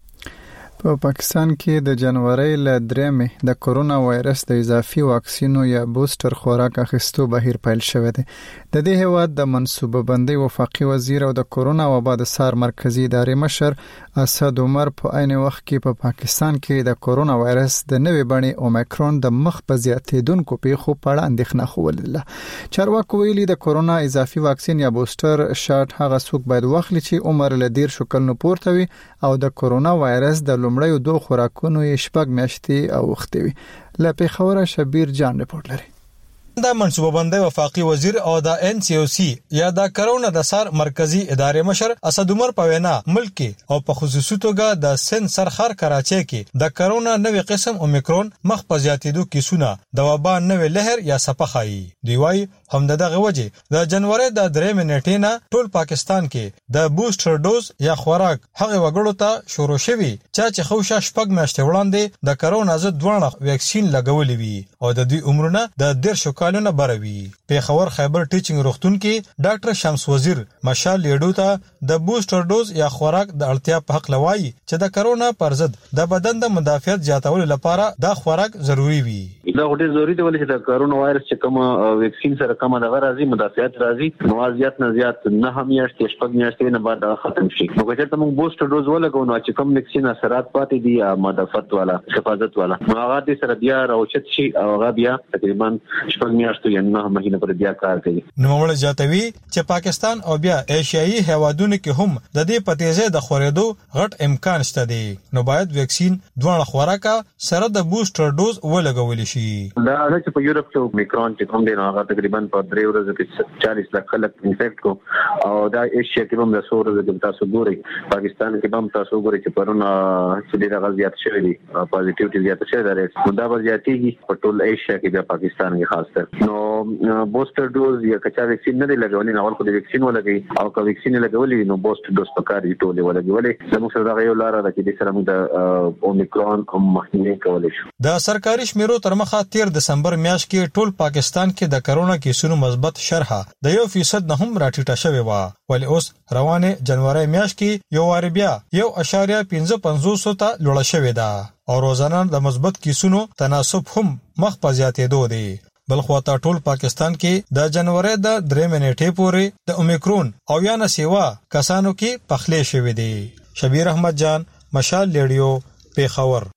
په پا پاکستان کې د جنوري ل درېمې د کورونا وایرس د اضافي واکسینو یا بوستر خوراک اخیستو بهیر پیل شوی دی. د دې هیواد د منصوبه بندي وفاقي وزیر او د کورونا وبا د سار مرکزی ادارې مشر اسد عمر په عین وخت کې په پا پاکستان کې د کورونا وایرس د نوې بڼې اومیکرون د مخ په زیاتېدونکو پیښو په اړه اندېښنه خوله. چارواکو ویلي د کورونا اضافي واکسین یا بوستر شاټ هغه څوک باید واخلي چې عمر له ډیر شو کلونو پورته وي او د کورونا وایرس د لومړیو دوه خوراکونو یې شپږ میاشتې اوښتې وي. له پیښوره شبیر جان رپورټ لري. د منصوبه بندي وفاقي وزیر او د ان سی او سی یا د کرونا د سار مرکزی ادارې مشر اسد عمر په وینا ملک او په خصوصي توګه د سن سرخر کراچۍ کې د کرونا نوې قسم اومیکرون مخ په زیاتېدو کیسونه د وبا نوې لهر یا سپخایي. دی وايي هم دغه وجه د جنوري د درېمې نیټې نه ټول پاکستان کې د بوستر ډوز یا خوراک هغه وګړو ته شروع شوی چې خوشا شپږ میاشتې وړاندې د کرونا ضد دوه ویکسین لګولې وي او د دوی عمرونه د ډیر شو کالونه بروي. پیښور خیبر ټیچینګ روغتون کې ډاکټر شمس وزیر مشال لیډو ته د بوستر ډوز یا خوراک د اړتیا په حق لوي چې د کرونا پر ضد د بدن د مدافعت زیاتولو لپاره دا خوراک ضروری وي. دا ډېر ضروری دی ولې چې د کرونا وایرس چې کوم ویکسین سره کوم د غرازي مدافعت راځي نو زیات نه زیات نه هم میاشتې شپږ میاشتې نه بعد ختم شي. نو که ته موږ بوستر ډوز ولګو نو چې کوم ویکسین اثرات پاتې دي مدافعت والا حفاظت والا نو هغه دې سره بیا راوچت شي او هغه بیا تقریبا شپږ میاشتې یا نه مهینه پر بیا کار کوي. نو موږ ځاتوي چې پاکستان او بیا ایشیایي هیوادونو کې هم د دې پتیزه د خورېدو غټ امکان شته دی نو باید ویکسین دوه خوراکه سره د بوستر ډوز ولګول شي. دا چې په یورپ کې اومیکرون چې کوم دی نو هغه تقریبا په درې ورځې کې چالیس لک خلک انفیکټ کو او دا ایشیا کې هم د څو ورځې کې تاسو ګورئ پاکستان کې هم تاسو ګورئ چې پرونه چې ډېر غزيات شوی دی پوزټیوټي زیات شوی دی نو دا به زیاتېږي په ټول ایشیا کې د پاکستان کې خاص کر نو بوستر ډوز یا کچا ویکسین نه لګولې نو اول خو د ویکسین ولګي او که ویکسین لګولې نو بوستر ډوز پکاري ټول ولګولې زموږ سره دا یو لار ده چې د سره موږ د اومیکرون هم مخنیوي کولای شو. د سرکاري شمیرو تر مخه تیر دسمبر میاشت کې ټول پاکستان کې د کرونا کیسونو مثبت شرحه د یو فیصد نه هم راټیټه شوې و ولی اوس روانه جنوري میاشت کې یو وار بیا یو اشاریه پنځه پنځوس ته لوړه شوې ده او روزانه د مثبت کیسونو تناسب هم مخ په زیاتېدو دی. بل خواته ټول پاکستان کې د جنوري د درېمې نیټې پورې د اومیکرون او یا نه سیوا کسانو کې پخلې شوې دي. شبیر احمد جان مشال لیډیو پیښور.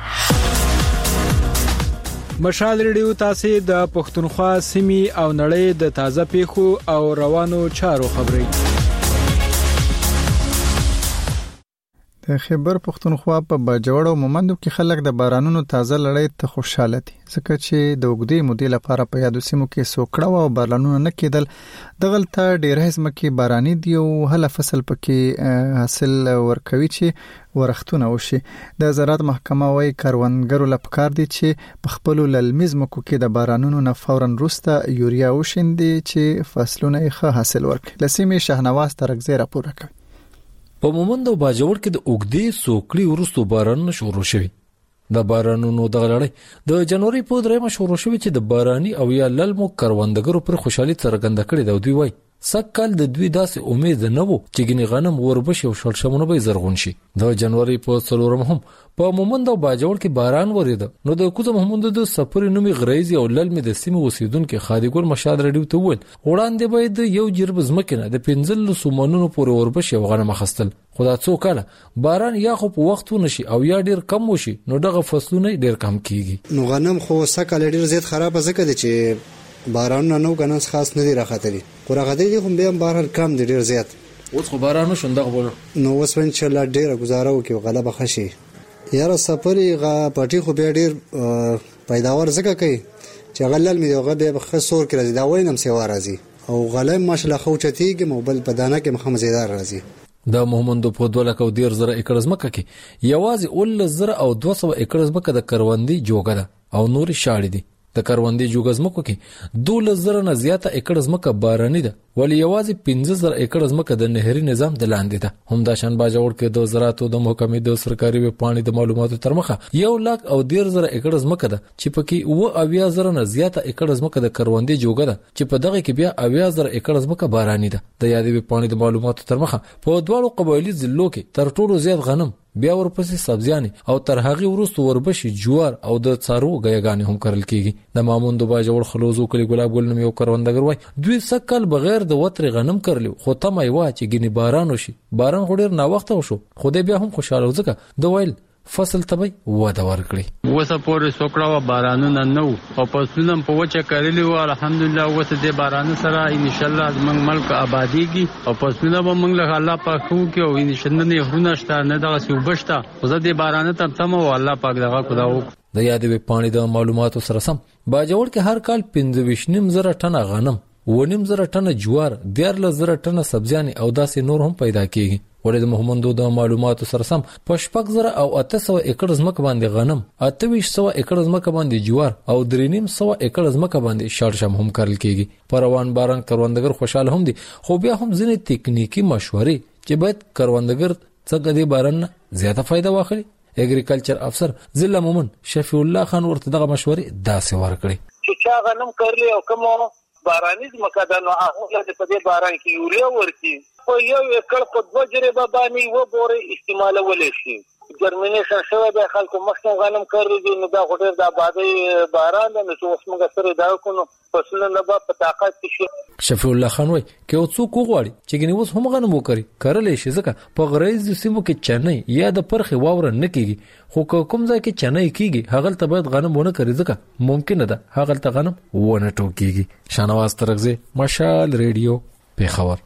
مشال ریډیو تاسو د پښتونخوا سیمې او نړۍ د تازه پیښو او روانو چارو خبري. د خیبر پښتونخوا په باجوړ او مومندو کې خلک د بارانونو تازه لړۍ ته خوشاله دي ځکه چې د وګړي مودې لپاره په یادو سیمو کې سوکړه او بارانونه نه کېدل دغلته ډېر ځمکې باراني دي او هله فصل پکې حاصل ورکوي چې ورختونه وشي. د زراعت محکمه وايي کاروانګرو لپاره دي چې په خپل للمیز مکو کې د بارانونو نه فورا وروسته یوریا وشیندي چې فصلونه یې ښه حاصل ورکړي. لسیمه شهنواز ترغزه راپور کوي. په مومند او باجوړ کې د اوګدې سوکړي ورستو بارانونه شروع شوي. د بارانونو د غړړې د جنوري په درېمه شروع شوي چې د باراني او یا للمو کروندګرو پر خوشحالي څرګنده کړې ده. دوی وایي سکهال د دوی داسې امید نه وو چې ګنې غنم وربشي او شړشمونه به زرغون شي. د جنوري په څلورم هم په مومند او باجوړ کې باران وریده. نو د کوزه محمود د سفر نومي غریزي او للمې د سیمه اوسیدونکو خادي ګل مشاد رډیو ته وویل وړاندې باید یو جرب زمکنه د پنځل سومنونو پورې وربشي او غنم خستل. خدا څو کاله باران یا خو په وخت ونشي او یا ډیر کم وشي نو دغه فصلونه ډیر کم کیږي. نو غنم خو سکهال ډیر زیات خراب ځکه دي چې باران نه غنم خاص نه دی راخاتري. خو راغدي خو به باران کم دی ډیر زیات. اوس خو باران شوندغه بول نو اوس ان شاء الله ډیر گزاره وکي غلبه خشي. یاره سفرې غا پټي خو به ډیر پیداوار زکه کوي چې غلل می دغه به خسور کړی دا وینم سیوا راځي او غلم ماشله خوچتیږي موبل پدانه کې مخم زیدار راځي. د محمد په دوله کو ډیر زره ایکړ زمکه کې یوازې اول زره او دوه سوه ایکړ زمکه د کروندې جوګه ده او نور شاړې دي. د کروندې جوګه زمکو کې دوله زره نه زیاته ایکړ زمکه باراني ده ولی یوازې پنځه زره ایکړ زمکه د نهري نظام د لاندې ده. هم د شان باجوړ کې د زراعت او د محکمې د سرکاري وپاڼې د معلوماتو تر مخه یو لاک او ډیر زره ایکړ زمکه ده چې پکې و اویا زره نه زیاته ایکړ زمکه د کروندې جوګه ده چې په دغه کې بیا اویا زره ایکړ زمکه باراني ده. د یادې وپاڼې د معلوماتو تر مخه په دواړو قبایلی ضلعو کې تر ټولو زیات غنم بیا ورپسې سبزیانې او تر هغه وروسته وربشي جوار او د څارو غیګانې هم کرل کیږي. د مامون د باجوړ خلوزو کلی ګلاب ګل نوم یو کروندګر وای دوی سکهال بغیر د وتر غنم کرلو خو تمه یې وا چې ګنې باران وشي. باران غوډر نا وخت وشو خو دې بیا هم خوشاله ځکه د ویل فصل تبي وده ورکړي. وسه پورې سوکړه و بارانونه نو او فصلونه په وچه کړلې و الحمدلله وسه دې باران سره ان شاء الله زمنګ ملک آبادیږي او فصلونه به موږ له الله پاک خو کې او ان شاء الله نه هرونه شته نه دغه سی وبشته وسه دې باران ته تم او الله پاک دغه خداو. د یادې پانی د معلوماتو سره سم باجوړ کې هر کال پنځه ویشت نیم زره ټنه غنم ونیم زره ټنه جوار دیارله زره ټنه سبزیانې او داسې نور هم پیدا کیږي. ولې د محمدو د معلوماتو سره سم په شپږ زره او اته سوه ایکړ ځمکه باندې غنم اته ویشت سوه ایکړ ځمکه باندې جوار او درې نیم سوه ایکړ ځمکه باندې شړشم هم کرل کیږي. په روان باران کروندګر خوشاله هم دي خو بیا هم ځینې تکنیکی مشورې چې باید کروندګر څنګه دی باران زیاته فائدہ واخلي. اګریکلچر افسر ضلع مومن شفیع الله خان ورته دغه مشورې داسې ورکړي چې چا غنم کرلی او کوم بارانیز مکه نو هغه د په دې باران کې یوریا ورکی په یو ایکړ په دوه جریبه باندې و بورې استعمالول شي. جرمینیشن شوی به خلکو مخکې غنم کړی دي نو دا غوډر د آبادی باران نه چې اوس موږ سره دا کوو فصلونه نه په طاقت شي. شفیع الله خان وای کې او څوک غواړي چې ګنې اوس هم غنم وکړي کړلې شي ځکه په غریز سیمو کې چنې یا د پرخي واور نه کیږي خو کوم ځای کې چنې کیږي هغه ته باید غنم ونه کړي ځکه ممکن ده هغه ته غنم ونه ټوکيږي. شانواز ترغزه مشال ریډیو پیښور.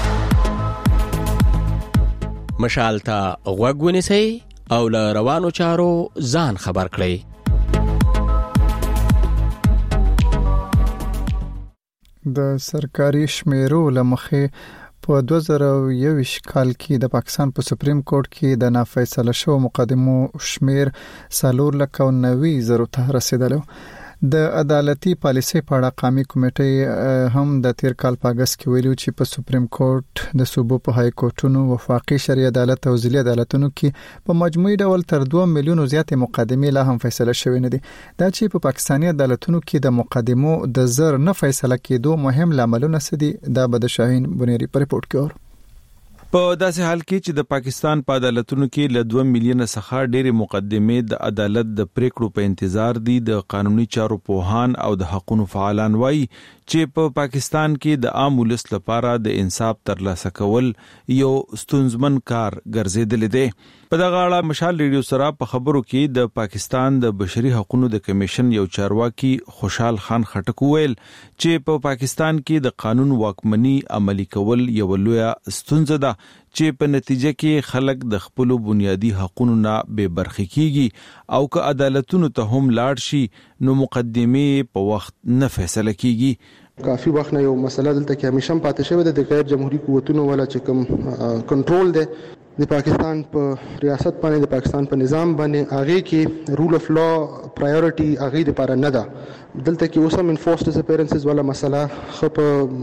مشال ته غوږ ونیسئ او له روانو چارو ځان خبر کړئ. د سرکاري شمیرو لمخې په دوه زره یوویشت کال کې د پاکستان په سپریم کورټ کې د نافیصله شو مقدمو شمیر څلور لک نوي زره ته رسیدلی. د عدالتي پالیسۍ په اړه قومي کمیټې هم د تیر کال په اگست کې ویلو چې په سپریم کورټ د صوبو په های کورټونو وفاقي شرعي عدالت او ضلعي عدالتونو کې په مجموعي ډول تر دوه میلیونو زیاتې مقدمې لا هم فیصله شوې نه دي. دا چې په پاکستاني عدالتونو کې د مقدمو د زر نه فیصله کېدو مهم لاملونه څه دي دا به د شاهین بنيري په ریپورت کې اور په داسې حال کې چې د پاکستان په عدالتونو کې له دوه میلیونه څخه ډېرې مقدمې د عدالت د پریکړو په انتظار دي. د قانوني چارو پوهان او د حقوقو فعالان وایي چې په پاکستان کې د عام ولس لپاره د انصاف ترلاسه کول یو ستونزمن کار ګرځیدل دی. په دغه اړه مشال ریډیو سره په خبرو کې د پاکستان د بشري حقوقو د کمیشن یو چارواکي خوشحال خان خټک ویل چې په پاکستان کې د قانون واکمنۍ عملي کول یو لوی ستونزه ده چې په نتیجه کې خلک د خپل بنیادی حقوقو نه بے برخې کیږي او که عدالتونو ته هم لاړ شي نو مقدمه په وخت نه فیصله کیږي. کافی وخت نه یو مسله دلته کې همیشه پاتې شوی د غیر جمهوریت قوتونو ولا چې کوم کنټرول دی د پاکستان په ریاست باندې د پاکستان په نظام باندې هغه کې رول اف لا پرایورټي هغه د لپاره نه ده. دلته کې اوس هم انفورس ډیسپیرنسز ولا مسله خپ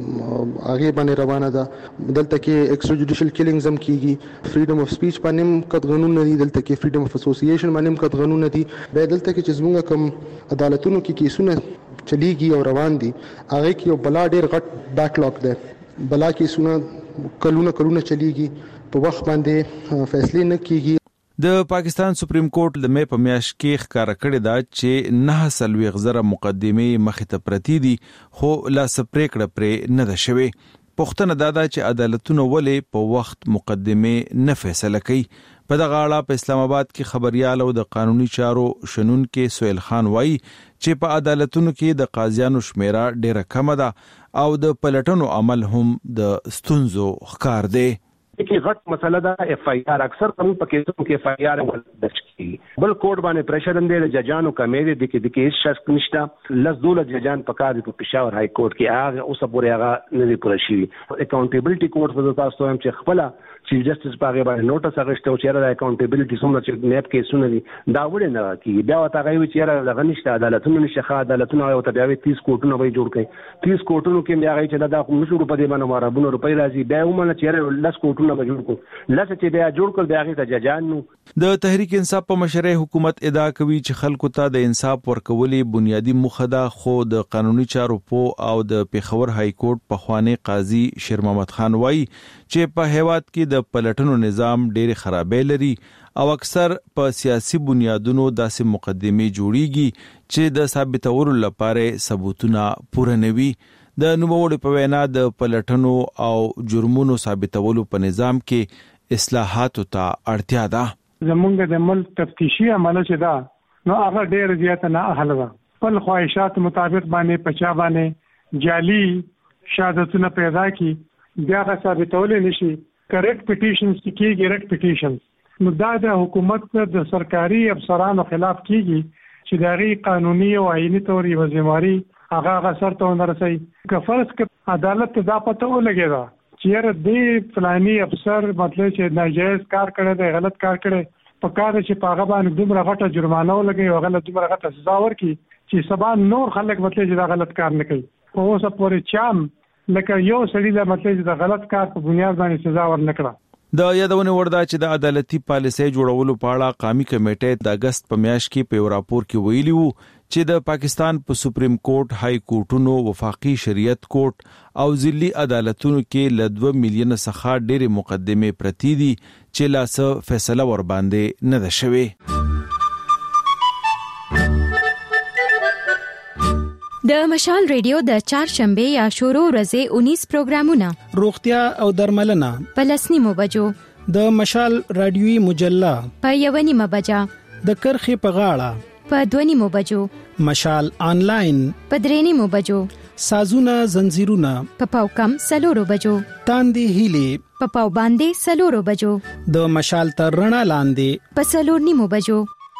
هغه باندې روانه ده. دلته کې ایکسترا جوډیشل کیلینګز هم کیږي. فریډم اف سپیچ باندې کټ قانون نه دي. دلته کې فریډم اف اسوسییشن باندې کټ قانون نه دي. به دلته کې چې زموږ کوم عدالتونو کې کیسونه چلیږي او روان دي هغه کې یو بلا ډیر غټ بیکلاګ ده. بلا کیسونه کلونه کلونه چلیږي په وخت باندې فیصله نه کیږي. د پاکستان سپریم کورټ د مې په میاشت کې ښکارا کړی دا چې نه سلوي غزره مقدمه مخې ته پرتی دي خو لا سپریکړه پرې نه ده شوی. پښتنه دا ده چې عدالتونه ولې په وخت مقدمه نه فیصله کوي. په دغه اړه په اسلام آباد کې خبريال او د قانوني چارو شنون کې سہیل خان وایي چې په عدالتونو کې د قاضیانو شمیره ډیره کم ده او د پلټنو عمل هم د ستونزو ښکار دی. کې غټ مسله ده اف آی آر اکثر قانون په کیسونو کې اف آی آر درج کیږي. بل کوډ باندې پریشر اندې د ججانو کمیټې د کې د کې شک نشته. لس دوله ججان په کار په پېښور هاي کورټ کې هغه اوسه پورې هغه نه دی پوره شوی. اکاونټیبلټي کورټ په تاسو هم چې خپل چیف جسټس په هغه باندې نوټس اغشته او چې د اکاونټیبلټي څومره چې نیب کیسونه دي دا وړي نه کیږي. بیا وتا غوي چې لغه نشته عدالتونو نشه عدالتونو او ته بیا تیس کوټونه وای جوړ کړي. تیس کوټونو کې بیا غي چې دا خو نشو په دې باندې مرابونو روپۍ راځي بیا ومنه چې لس کوټونه به جوړ کړو لس چې بیا جوړ کړ بیا غي ته ججان نو. د تحریک انصاف په مشرۍ حکومت ادعا کوي چې خلکو ته د انصاف ورکولې بنیادی موخه ده خو د قانوني چارو په او د پیښور های کورټ په خوانی قاضي شیر محمد خان وایي چې په هیواد کې د پلټنو نظام ډېر خرابې لري او اکثر په سیاسي بنیادونو داسې مقدمه جوړیږي چې د ثابتولو لپاره ثبوتونه پوره نه وي. د نوموړي په وینا د پلټنو او جرمونو ثابتولو په نظام کې اصلاحاتو ته اړتیا ده. زمونږ د ملک تفتیشي عمل چې دا نو هغه ډېر زیات نه اهل ده. خپل خواهشات مطابق باندې پچا باندې جعلي شهادتونه پیدا کی بیا ثابتول نشي. کریکټ پټیشنز کیږي ریکټ پټیشنز نو دا د حکومت د سرکاري افسرانو خلاف کیږي چې دغه قانوني او آئینی تور یو ځمواري هغه غسر ته ورسي. که فرض ک عدالت دا پته ولګي دا چې دې فلاني افسر مطلب چې ناجایز کار کړی دی غلط کار کړی په کار چې په هغه باندې دومره غټه جرمانه ولګي او غلط دومره غټه سزا ورکړي چې سبا نور خلک مطلب چې دا غلط کار نه کوي. په اوسه پورې چام لکه یو سړي د مطلب چې د غلط کار په بنیاد باندې سزا ورنکړه. د یادونه وردا چې د عدالتي پالیسۍ جوړولو په اړه قومي کمیټه د اگست په میاشت کې په راپور کې ویلي وو چې د پاکستان په سپریم کورټ های کورټونو وفاقي شریعت کورټ او ضلعي عدالتونو کې ل دوه میلیون څخه ډېر مقدمه پرتی دي چې لا څه فیصله ور باندې نه ده شوی. د مشال ریډیو د چهارشنبه یا شروع ورځې انیس پروګرامونه روغتیا او درملنه په لسنیمو بجو د مشال رادیوي مجله په یونیمه بجا د کرخي په غاړه په دونیمو بجو مشال آنلاین په درېنیمو بجو سازونه زنجیرونه په پاوکم سلورو بجو تاندې هیلې په پاو باندې سلورو بجو د مشال تر رڼا لاندې په سلور نیمو بجو.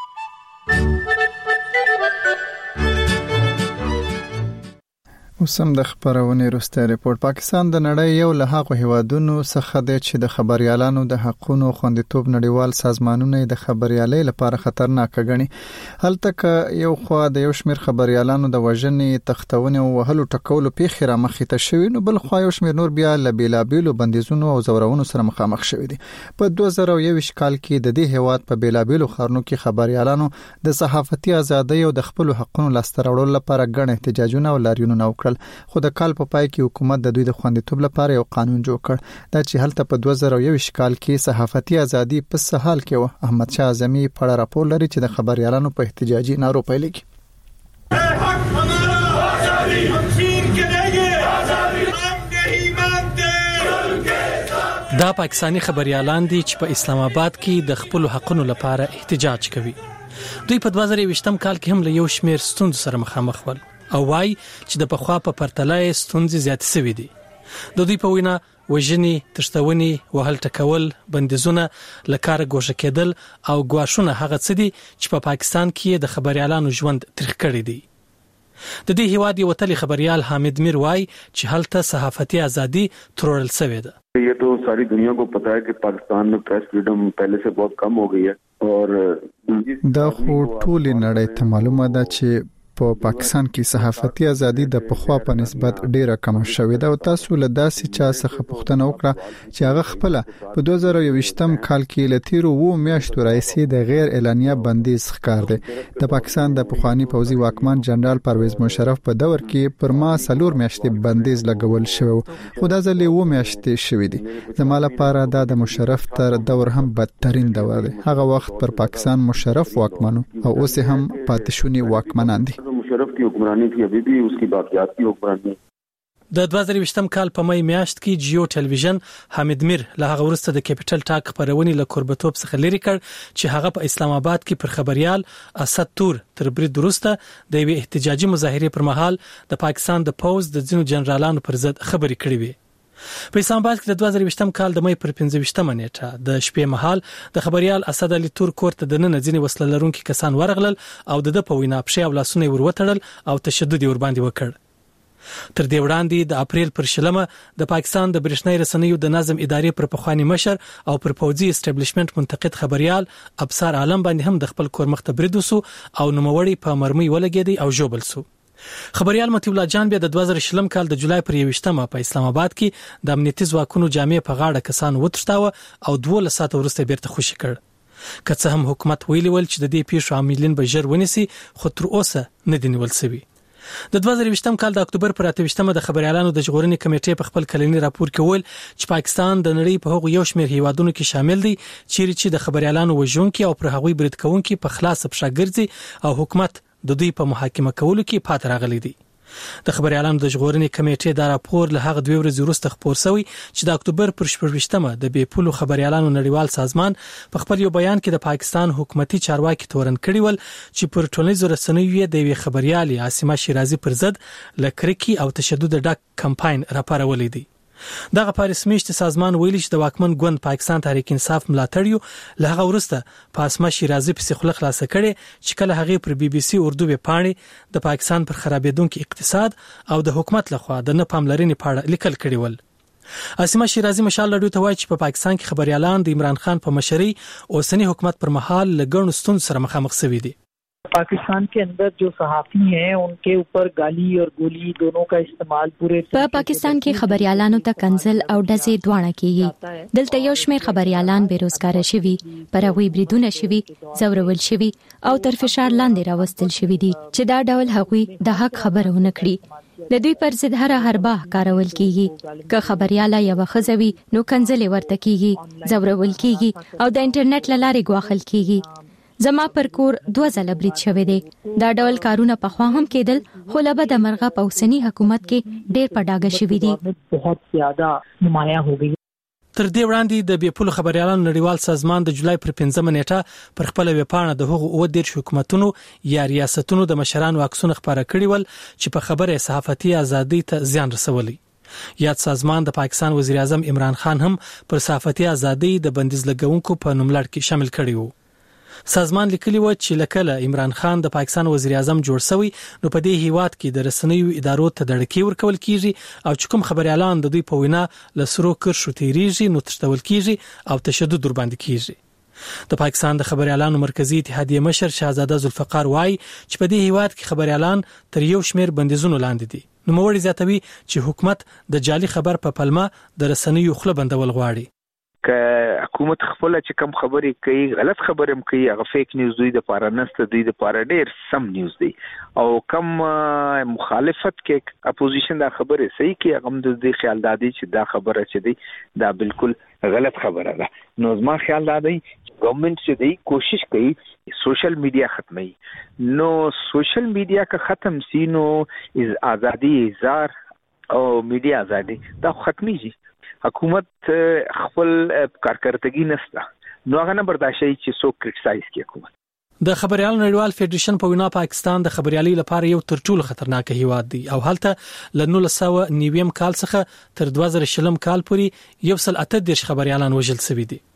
اوسم د خبرونه روسته ریپورت. پاکستان د نړۍ یو له هغو هیوادونو څخه دی چې د خبريالانو د حقوقو خوندیتوب نړیوال سازمانونه د خبريالۍ لپاره خطرناک ګڼي. هلته یو خو د یو شمیر خبريالانو د وژنې تختونه او وهلو ټکولو پیښې را مخې ته شوی نو بل خو یو شمیر نور بیا ل بیلابیلو بندیزونو او زورونو سره مخامخ شوی دي. په دوه زره یو کال کې د دې هیواد په بیلابیلو خارونو کې خبريالانو د صحافتي ازادۍ او د خپل حقوقو لاستراوړلو لپاره ګڼ احتجاجونه او لاریونونه وکړل. خو د کال په پای کې حکومت د دوی د خوندیتوب لپاره یو قانون جوړ کړ دا چې هلته په دوه زره یو کال کې صحافتي ازادي په سهال کې و. احمد شاه اعظمي په راپور لري چې د خبريالانو په احتجاجي نارو پیل کړي. دا پاکستانی خبريالان دي چې په اسلام آباد کې د خپل حقوقو لپاره احتجاج کوي. دوی په دوه زره یو کال کې هم له یو شمیر ستونزو سره مخامخ ول او وايي چې د پخوا په پرتله ستونزې زیات شوې دي. د دوی په وینا وژنې، تښتونې، وهل ټکول، بندیزونه، لکار ګوښه کېدل او ګواښونه هغه څه دي چې په پا پاکستان کې د خبريالانو ژوند تریخ کړی دی. د دې هیواد یو تل خبريال حامد میر وای چې هلته صحافتي ازادي ترورل شوې ده. ये तो सारी दुनिया को पता है कि पाकिस्तान में प्रेस फ्रीडम पहले से बहुत कम हो गई है और دا خو ټول نړۍ ته معلومه ده چې په پاکستان کې صحافتي ازادي د پخوا په نسبت ډیره کم شوې ده او تاسو له داسې چا څخه پوښتنه وکړه چې هغه خپل په دوه زره یوویشتم کال کې لتیرو و میاشتو راځي د غیر اعلانیه بندیز ښکار دی. د پاکستان د پخوانی پوځي واکمن جنرال پرویز مشرف په دور کې پر ما سلور میاشتې بندیز لګول شو، خو دا ځل و میاشتې شوې دي. زموږ لپاره دا د مشرف تر دور هم بدترین دور دی. هغه وخت پر پاکستان مشرف واکمنو او اوس هم پاتشونی واکمنان دي. मुशर्रफ की हुक्मरानी थी, अभी भी उसकी बाकियात की हुक्मरानी. د دوه زره یوویشتم کال په مې میاشت کې جیو ټلویزیون حامد میر له هغه وروسته د کیپټل ټاک خبرونې له کوربتوب څخه لري کړ چې هغه په اسلام آباد کې پر خبريال اسد تور تر برید وروسته د یو احتجاجي مظاهره پر مهال د پاکستان د پوز د ځینو جنرالانو پر ضد خبرې کړې وې. په اسلام آباد کې د دوه زره یوویشتم کال د مې پر پنځه ویشتمه نیټه د شپې مهال د خبريال اسد علي تور کور ته د نن ځینې وسله لرونکي کسان ورغلل او د په وینا پښې او لاسونه وروتړل او تشدد ور باندې وکړ. تر دې وړاندې د اپریل پر شلمه د پاکستان د برېښنايي رسنیو د نظم ادارې پر پخوانی مشر او پر پوځي اسټابلیشمنت منتقد خبريال ابصار عالم باندې هم د خپل کور مخ ته برید وسو او نوموړی په مرمۍ ولګېدی او ژوبل سو. خبريال مطیع الله جان بیا د دوه زره شلم کال د جولای پر یوویشتمه په اسلام آباد کې د امنیتي ځواکونو جامې په غاړه کسان وتښتاوه او دوه ساعت وروسته بیرته خوشي کړ. که څه هم حکومت ویلي ول چې د دې پیښو عاملین به ژر ونیسي، خو تر اوسه نه دي نیول شوي. د دوه زره یوویشتم کال د اکتوبر پر اته ویشتمه د خبريالانو د ژغورنې کمیټې په خپل کلنی راپور کې ویل چې پاکستان د نړۍ په هغو یو شمېر هیوادونو کې شامل دی چیرې چې د خبريالانو وژونکي او پر هغوی برید کوونکي په خلاص پښه ګرځي او حکومت د دوی په محاکمه کولو کې پات راغلی دی. د خبريالانو د ژغورنې کمیټې دا راپور له هغه دوه ورځې وروسته خپور شوی چې د اکتوبر پر شپږ ویشتمه د بې پولو خبريالانو نړیوال سازمان په خپل یو بیان کې د پاکستان حکومتي چارواکي تورن کړی ول چې پر ټولنیزو رسنیو د یوې خبريالي عاصمه شیرازي پر ضد لکرکی او تشدد ډک کمپاین راپارولې دي. دغه پاریسمیشت سازمان ویلي چې د واکمن ګوند پاکستان تحریک انصاف ملاتړیو له هغه وروسته په اسمه شیرازي په خله خلاصه کړي چې کله هغه پر بي بي سي اردو به پاڼې د پاکستان پر خرابېدونکو اقتصاد او د حکومت لخوا د نه پاملرنې په اړه لیکل کړي ول. اسمه شیرازي مشال لډو ته وایي چې په پا پاکستان کې خبريالان د عمران خان په مشرۍ اوسنی حکومت پر مهال لګڼو ستونزو سره مخامخ شوي دي. पाकिस्तान के अंदर जो सहाफी हैं उनके ऊपर गाली और गोली दोनों का इस्तेमाल पूरे په پاکستان کې خبريالانو ته کنزل او ډزې دواړه کیږي. دلته یو شمېر خبريالان بیروزګار شوي، پر هغوی بریدونه شوي، زورول شوي او تر فشار لاندې راوستل شوي دي چې دا ډول هغوی د حق خبره ونه کړي. د دوی پر ضد هر هربا کارول کیږي. که خبرياله یو خزوي نو کنزل ورته کیږي، زورول کیږي او د انټرنیټ لارې غواخل کیږي. زما پر کور دوه ځله برید شوی دی. دا ډول کارونه په خوا هم کېدل، خو له بده مرغه په اوسنی حکومت کې ډېر په ډاګه شوي دي. بہت زیاده نمایاں هو گئی. تر دې وړاندې د بې پولو خبريالانو نړیوال سازمان د جولای پر پنځمه نیټه پر خپل ویبپاڼه د هغو اوه دېرش حکومتونو یا ریاستونو د مشرانو عکسونه خپاره کړي ول چې په خبره صحافتي ازادي ته زیان رسولي. یاد سازمان د پاکستان وزیر اعظم عمران خان هم پر صحافتي ازادي د بندیز لګونکو په نوملړ کې شامل کړي وو. سازمان لیکلی و چې لکه عمران خان د پاکستان وزیر اعظم جوړ شوی نو په دې هیواد کې د رسنیو ادارو ته دړکی ورکول کیږي او چې کوم خبريالان د دوی په وینا لسرو کرشو تیریږي نو تشتول کیږي او تشدد ور باندې کیږي. د پاکستان د خبريالانو مرکزی اتحادیه مشر شهزاده ذوالفقار وای چې په دې هیواد کې خبريالان تر یو شمېر بندیزونو لاندې دي. نو موړي زیاتوي چې حکومت د جعلي خبر په پلمه د رسنیو خله بندول غواړي. که حکومت خپل چې کم خبرې کوي غلط خبرې هم کوي هغه فیک نیوز دوی د پاره نسته دوی د پاره ډیر سم نیوز دی او کم مخالفت کې اپوزیشن دا خبره صحیح کې هغه د دې خیال دادی چې دا خبره چې دی دا بالکل غلط خبره ده. نو زما خیال دادی گورنمنت چې دی کوشش کوي سوشل میډیا ختمي. نو سوشل میډیا که ختم سي نو ازادي اظهار او میډیا ازادي دا ختميږي. حکومت خپل کارکړتګي نشته نو هغه نه برداشتي چې څوک کرټیسایز کوي حکومت. د خبريالانو نړیوال فدریشن په وینا پاکستان د خبريالي لپاره یو تر ټولو خطرناک هیواد دی او هلته ل نولس سوه نوي کال څخه تر دوه زره شلم کال پورې یو سل اته دیرش خبريالان وژل شوي دي.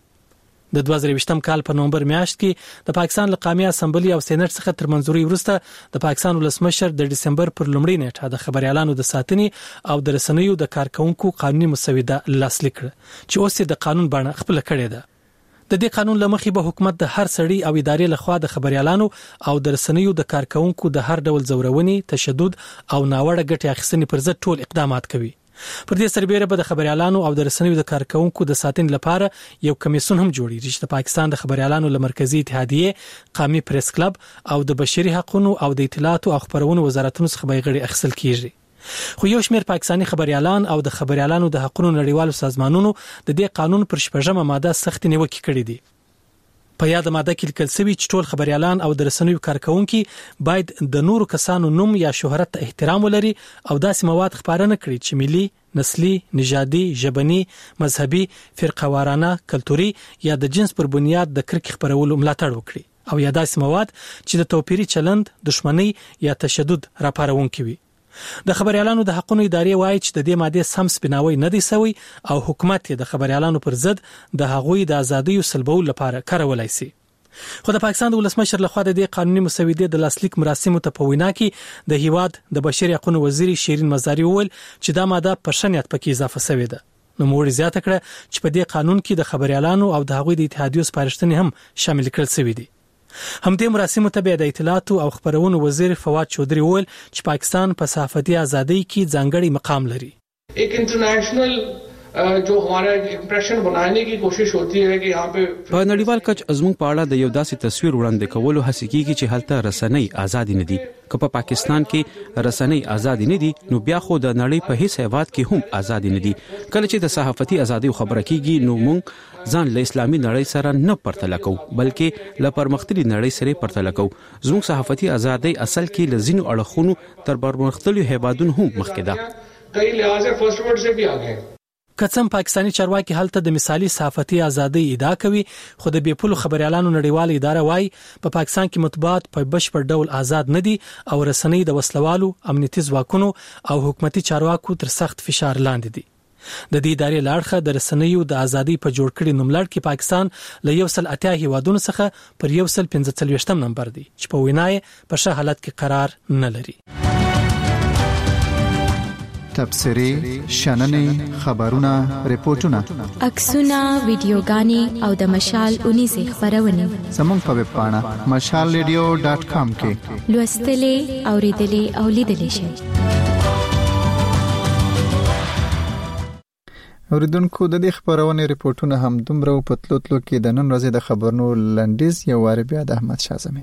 د دوه زره یوشتم کال په نومبر میاشت کې د پاکستان له قومي اسمبلی او سېنات څخه تر منځوري وروسته د پاکستان ولسمشر د دسمبر پر لومړۍ نیټه د خبريالانو د ساتنې او د رسنیو د کارکونکو قانوني مسوده لاسلیک کړ چې اوس د قانون بڼه خپل کړې ده. د دې قانون لمخې به حکومت د هر سړي او ادارې لخوا د خبريالانو او د رسنیو د کارکونکو د هر ډول زورونې، تشدد او ناوړه ګټې اخیستنې پر ضد ټول اقدامات کوي. پر دې سربېره به د خبريالانو او د رسنیو د کارکونکو د ساتنې لپاره یو کمیسیون هم جوړیږي چې د پاکستان د خبريالانو له مرکزی اتحادیه، قومي پریس کلب او د بشري حقوقو او د اطلاعات او خبرونو وزارتونو څخه به غړي اخیستل کیږي. خو یو شمېر پاکستاني خبريالان او د خبريالانو د حقوقو نړیوالو سازمانونو د دې قانون پر شپږمه ماده سخت نیوکه کړې دي. په یاد ماده کې لیکل شوی چې ټول خبريالان او د رسنیو کارکونکو باید د نورو کسانو نوم یا شهرت ته احترام ولري او داسې مواد خبرونه کړي چې ملي، نسلي، نژادي، ژبني، مذهبي، فرقه وارانه، کلتوري یا د جنس پر بنیاد د کرکې خبرولو ملاتړ وکړي او یا داسې مواد چې د توپیري چلند، دښمنۍ یا تشدد راپارونکي وي. د خبريالانو د حقوقو ادارې وایي چې د دې ماده سم سپیناوي نه دی سوی او حکومت د خبريالانو پر ضد د هغوی د ازادۍ سلبولو لپاره کارولای شي. خو د پاکستان د ولسمشر لخوا د دې قانوني مسودې د لاسلیک مراسمو ته په وینا کې د هیواد د بشري حقوقو وزیر شیرین مزاری وویل چې دا ماده په شنیت پکې اضافه شوې ده. نو موږ زیاته کړه چې په دې قانون کې د خبريالانو او د هغوی د اتحادیو سپارښتنې هم شامل کړل شوې دي. همدې مراسمو ته د اطلاعات او خبرونو وزیر فواد چودري وویل چې پاکستان په صحافتي ازادۍ کې ځانګړی مقام لري. एक इंटरनेशनल जो हमारा इंप्रेशन बनाने की कोशिश होती है कि यहाँ पे په نړیوال کچ ازمون په اړه د یو داسې تصویر وړاندې کولو هڅه کیږي چې هلته رسنۍ آزاد نه دي. که په پاکستان کې رسنۍ آزاد نه دي نو بیا خو د نړۍ په هیڅ هیواد کې هم آزاد نه دي. کله چې د صحافتي ازادۍ خبره کیږي نو موږ ځان له اسلامي نړۍ سره نه پرتله کوو بلکې له پرمختللي نړۍ سره پرتله کوو. زموږ صحافتي ازادۍ اصل کې لزینو اړخونو تر پرمختللو هیوادونو هم مخکې ده. कई लिहाज से फर्स्ट वर्ल्ड से भी आगे हैं. کڅم پاکستانی چارواکي هلته د مثالی صحافتي ازادۍ ادعا کوي خو د بیپولو خبريالانو نړیواله اداره وايي په پاکستان کې مطبوعات په بشپړ ډول آزاد نه دي او رسنۍ د وسلوالو، امنیتي ځواکونو او حکومتي چارواکو تر سخت فشار لاندې دي. د دې ادارې لاړخه د رسنیو د ازادۍ په جوړ کړي نوملړ کې پاکستان له یو سل اتیا هیوادونو څخه پر یو سل پنځه څلوېښتم نمبر دی چې په وینای په ښه حالت کې قرار نه لري. تبصری، شننې، خبرونه، ریپورتونه، عکسونه، ویډیوګانې او د مشال اونیزه خبرونه زموږ په ویب پاڼه مشال ریډیو ډاټ کام کې لوستلې، اوریدلې او لیدلې شئ. اوریدونکو د دې خبرونه ریپورتونه هم دومره په تلو تلو کې د نن ورځې د خبرونو لنډیز یو وار بیا د احمد شاه زمین.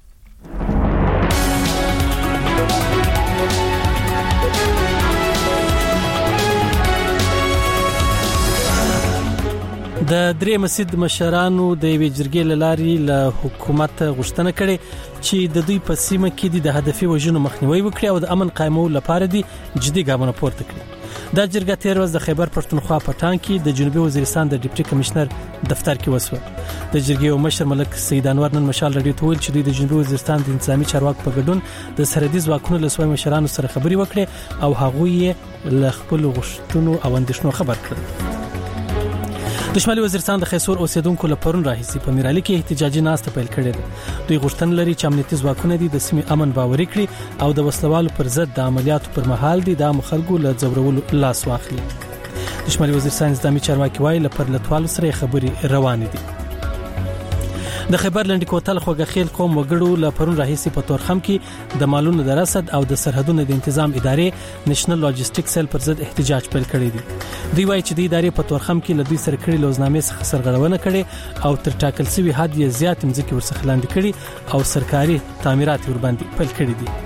د درې مسجد مشرانو د وی جرګې لاري له حکومت غوښتنه کړې چې د دوی په سیمه کې د هدفي وژنو مخنیوي وکړي او د امن قائمولو لپاره دي جدي ګامونه پورته کړي. دا جرګه تیر ورځ د خیبر پښتونخوا پټان کې د جنوبي وزیرستان د ډیپټي کمشنر دفتر کې وسوه. د جرګې مشر ملک سید انور نن مشال رادیو ته ویل چې دوی د جنوبي وزیرستان د انتظامی چارواکو په ګډون د سرحدي ځواکونو له سوي مشرانو سره خبري وکړي او هغوی له خپل غوښتنو او اندېښنو خبر کړل. د شمالي وزیرستان د خیسور اوسیدونکو له پرون راهیسي په میرالي کې احتجاجي ناسته پیل کړې ده. دوی غوښتنه لري چې امنیتي ځواکونه دي د سیمې امن باوري کړي او د وسلوالو پر ضد د عملیاتو پر مهال دي د خلکو له ځورولو لاس واخلي. د شمالي وزیرستان انتظامی چارواکي وايي لپاره لټوالو سره خبري روانې دي. د خیبر لنډی کوتل خوګخیل قوم وګړو له پرون راهیسي په تورخم کې د مالونو د رصد او د سرحدونو د تنظیم ادارې نېشنل لاجستیک سیل پر ضد احتجاج پیل کړی دی. دوی وايي چې د ادارې په تورخم کې له دوی سره کړي لوزنامې څخه سرغړونه کړي او تر ټاکل شوی حد یې زیات مځکې ورڅخه لاندې کړي او سرکاري تعمیرات ورباندې پیل کړي دي.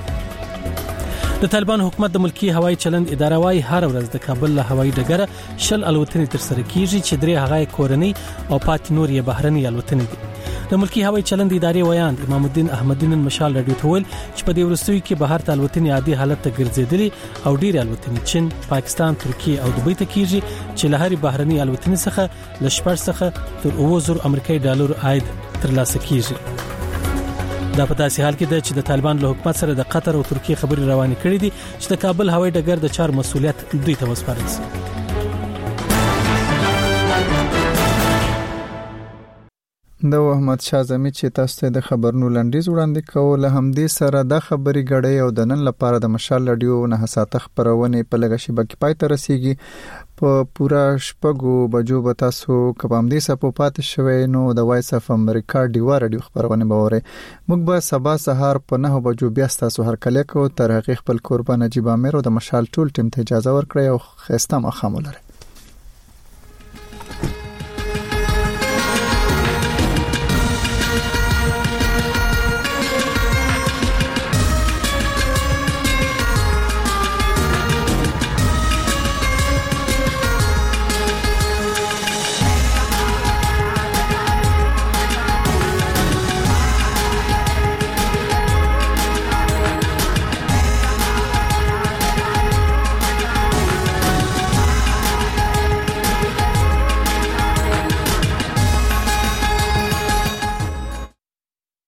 د طالبان حکومت د ملکی هوایي چلند اداره وايي هر ورځ د کابل له هوایي ډګر شل الوتنې تر سره کیږي چې درې هغه کورنۍ او پاتې نور یې بهرنۍ الوتنې دي. د ملکی هوایي چلند ادارې ویان امام الدین احمدی نن مشال رادیو ته ویل چې په دې ورستوي کې بهر ته الوتنې عادي حالت ته ګرځېدلې او ډېر الوتنې چین، پاکستان، ترکیه او دوبۍ ته کیږي چې له هرې بهرنۍ الوتنې څخه ل شپږ څخه تر اووه زره امریکایي ډالر عاید ترلاسه کیږي. دا په داسې حال کې ده چې د طالبان له حکومت سره د قطر او ترکیه خبرې روانې کړې دي چې د کابل هوایي ډګر د چار مسولیت دوی ته وسپارل شي. د احمد شاه زمي چې تاسو ته د خبرونو لنډیز وړاندې کوله هم دې سره د خبري غړې او د نن لپاره د مشال رادیو نه ساته خبرونه په لګه شي بکی پای ته رسیږي په پورا شپږو بجو به تاسو کوم دې سپو پات شوي نو د وایس اف امریکا ډیوا رادیو خبرونه به وره موږ به سبا سهار په نه بجو بیا تاسو هر کله کو تر حقیقت خپل قربان نجیب امیر او د مشال ټول ټیم ته اجازه ورکړی او خسته مخامل لري.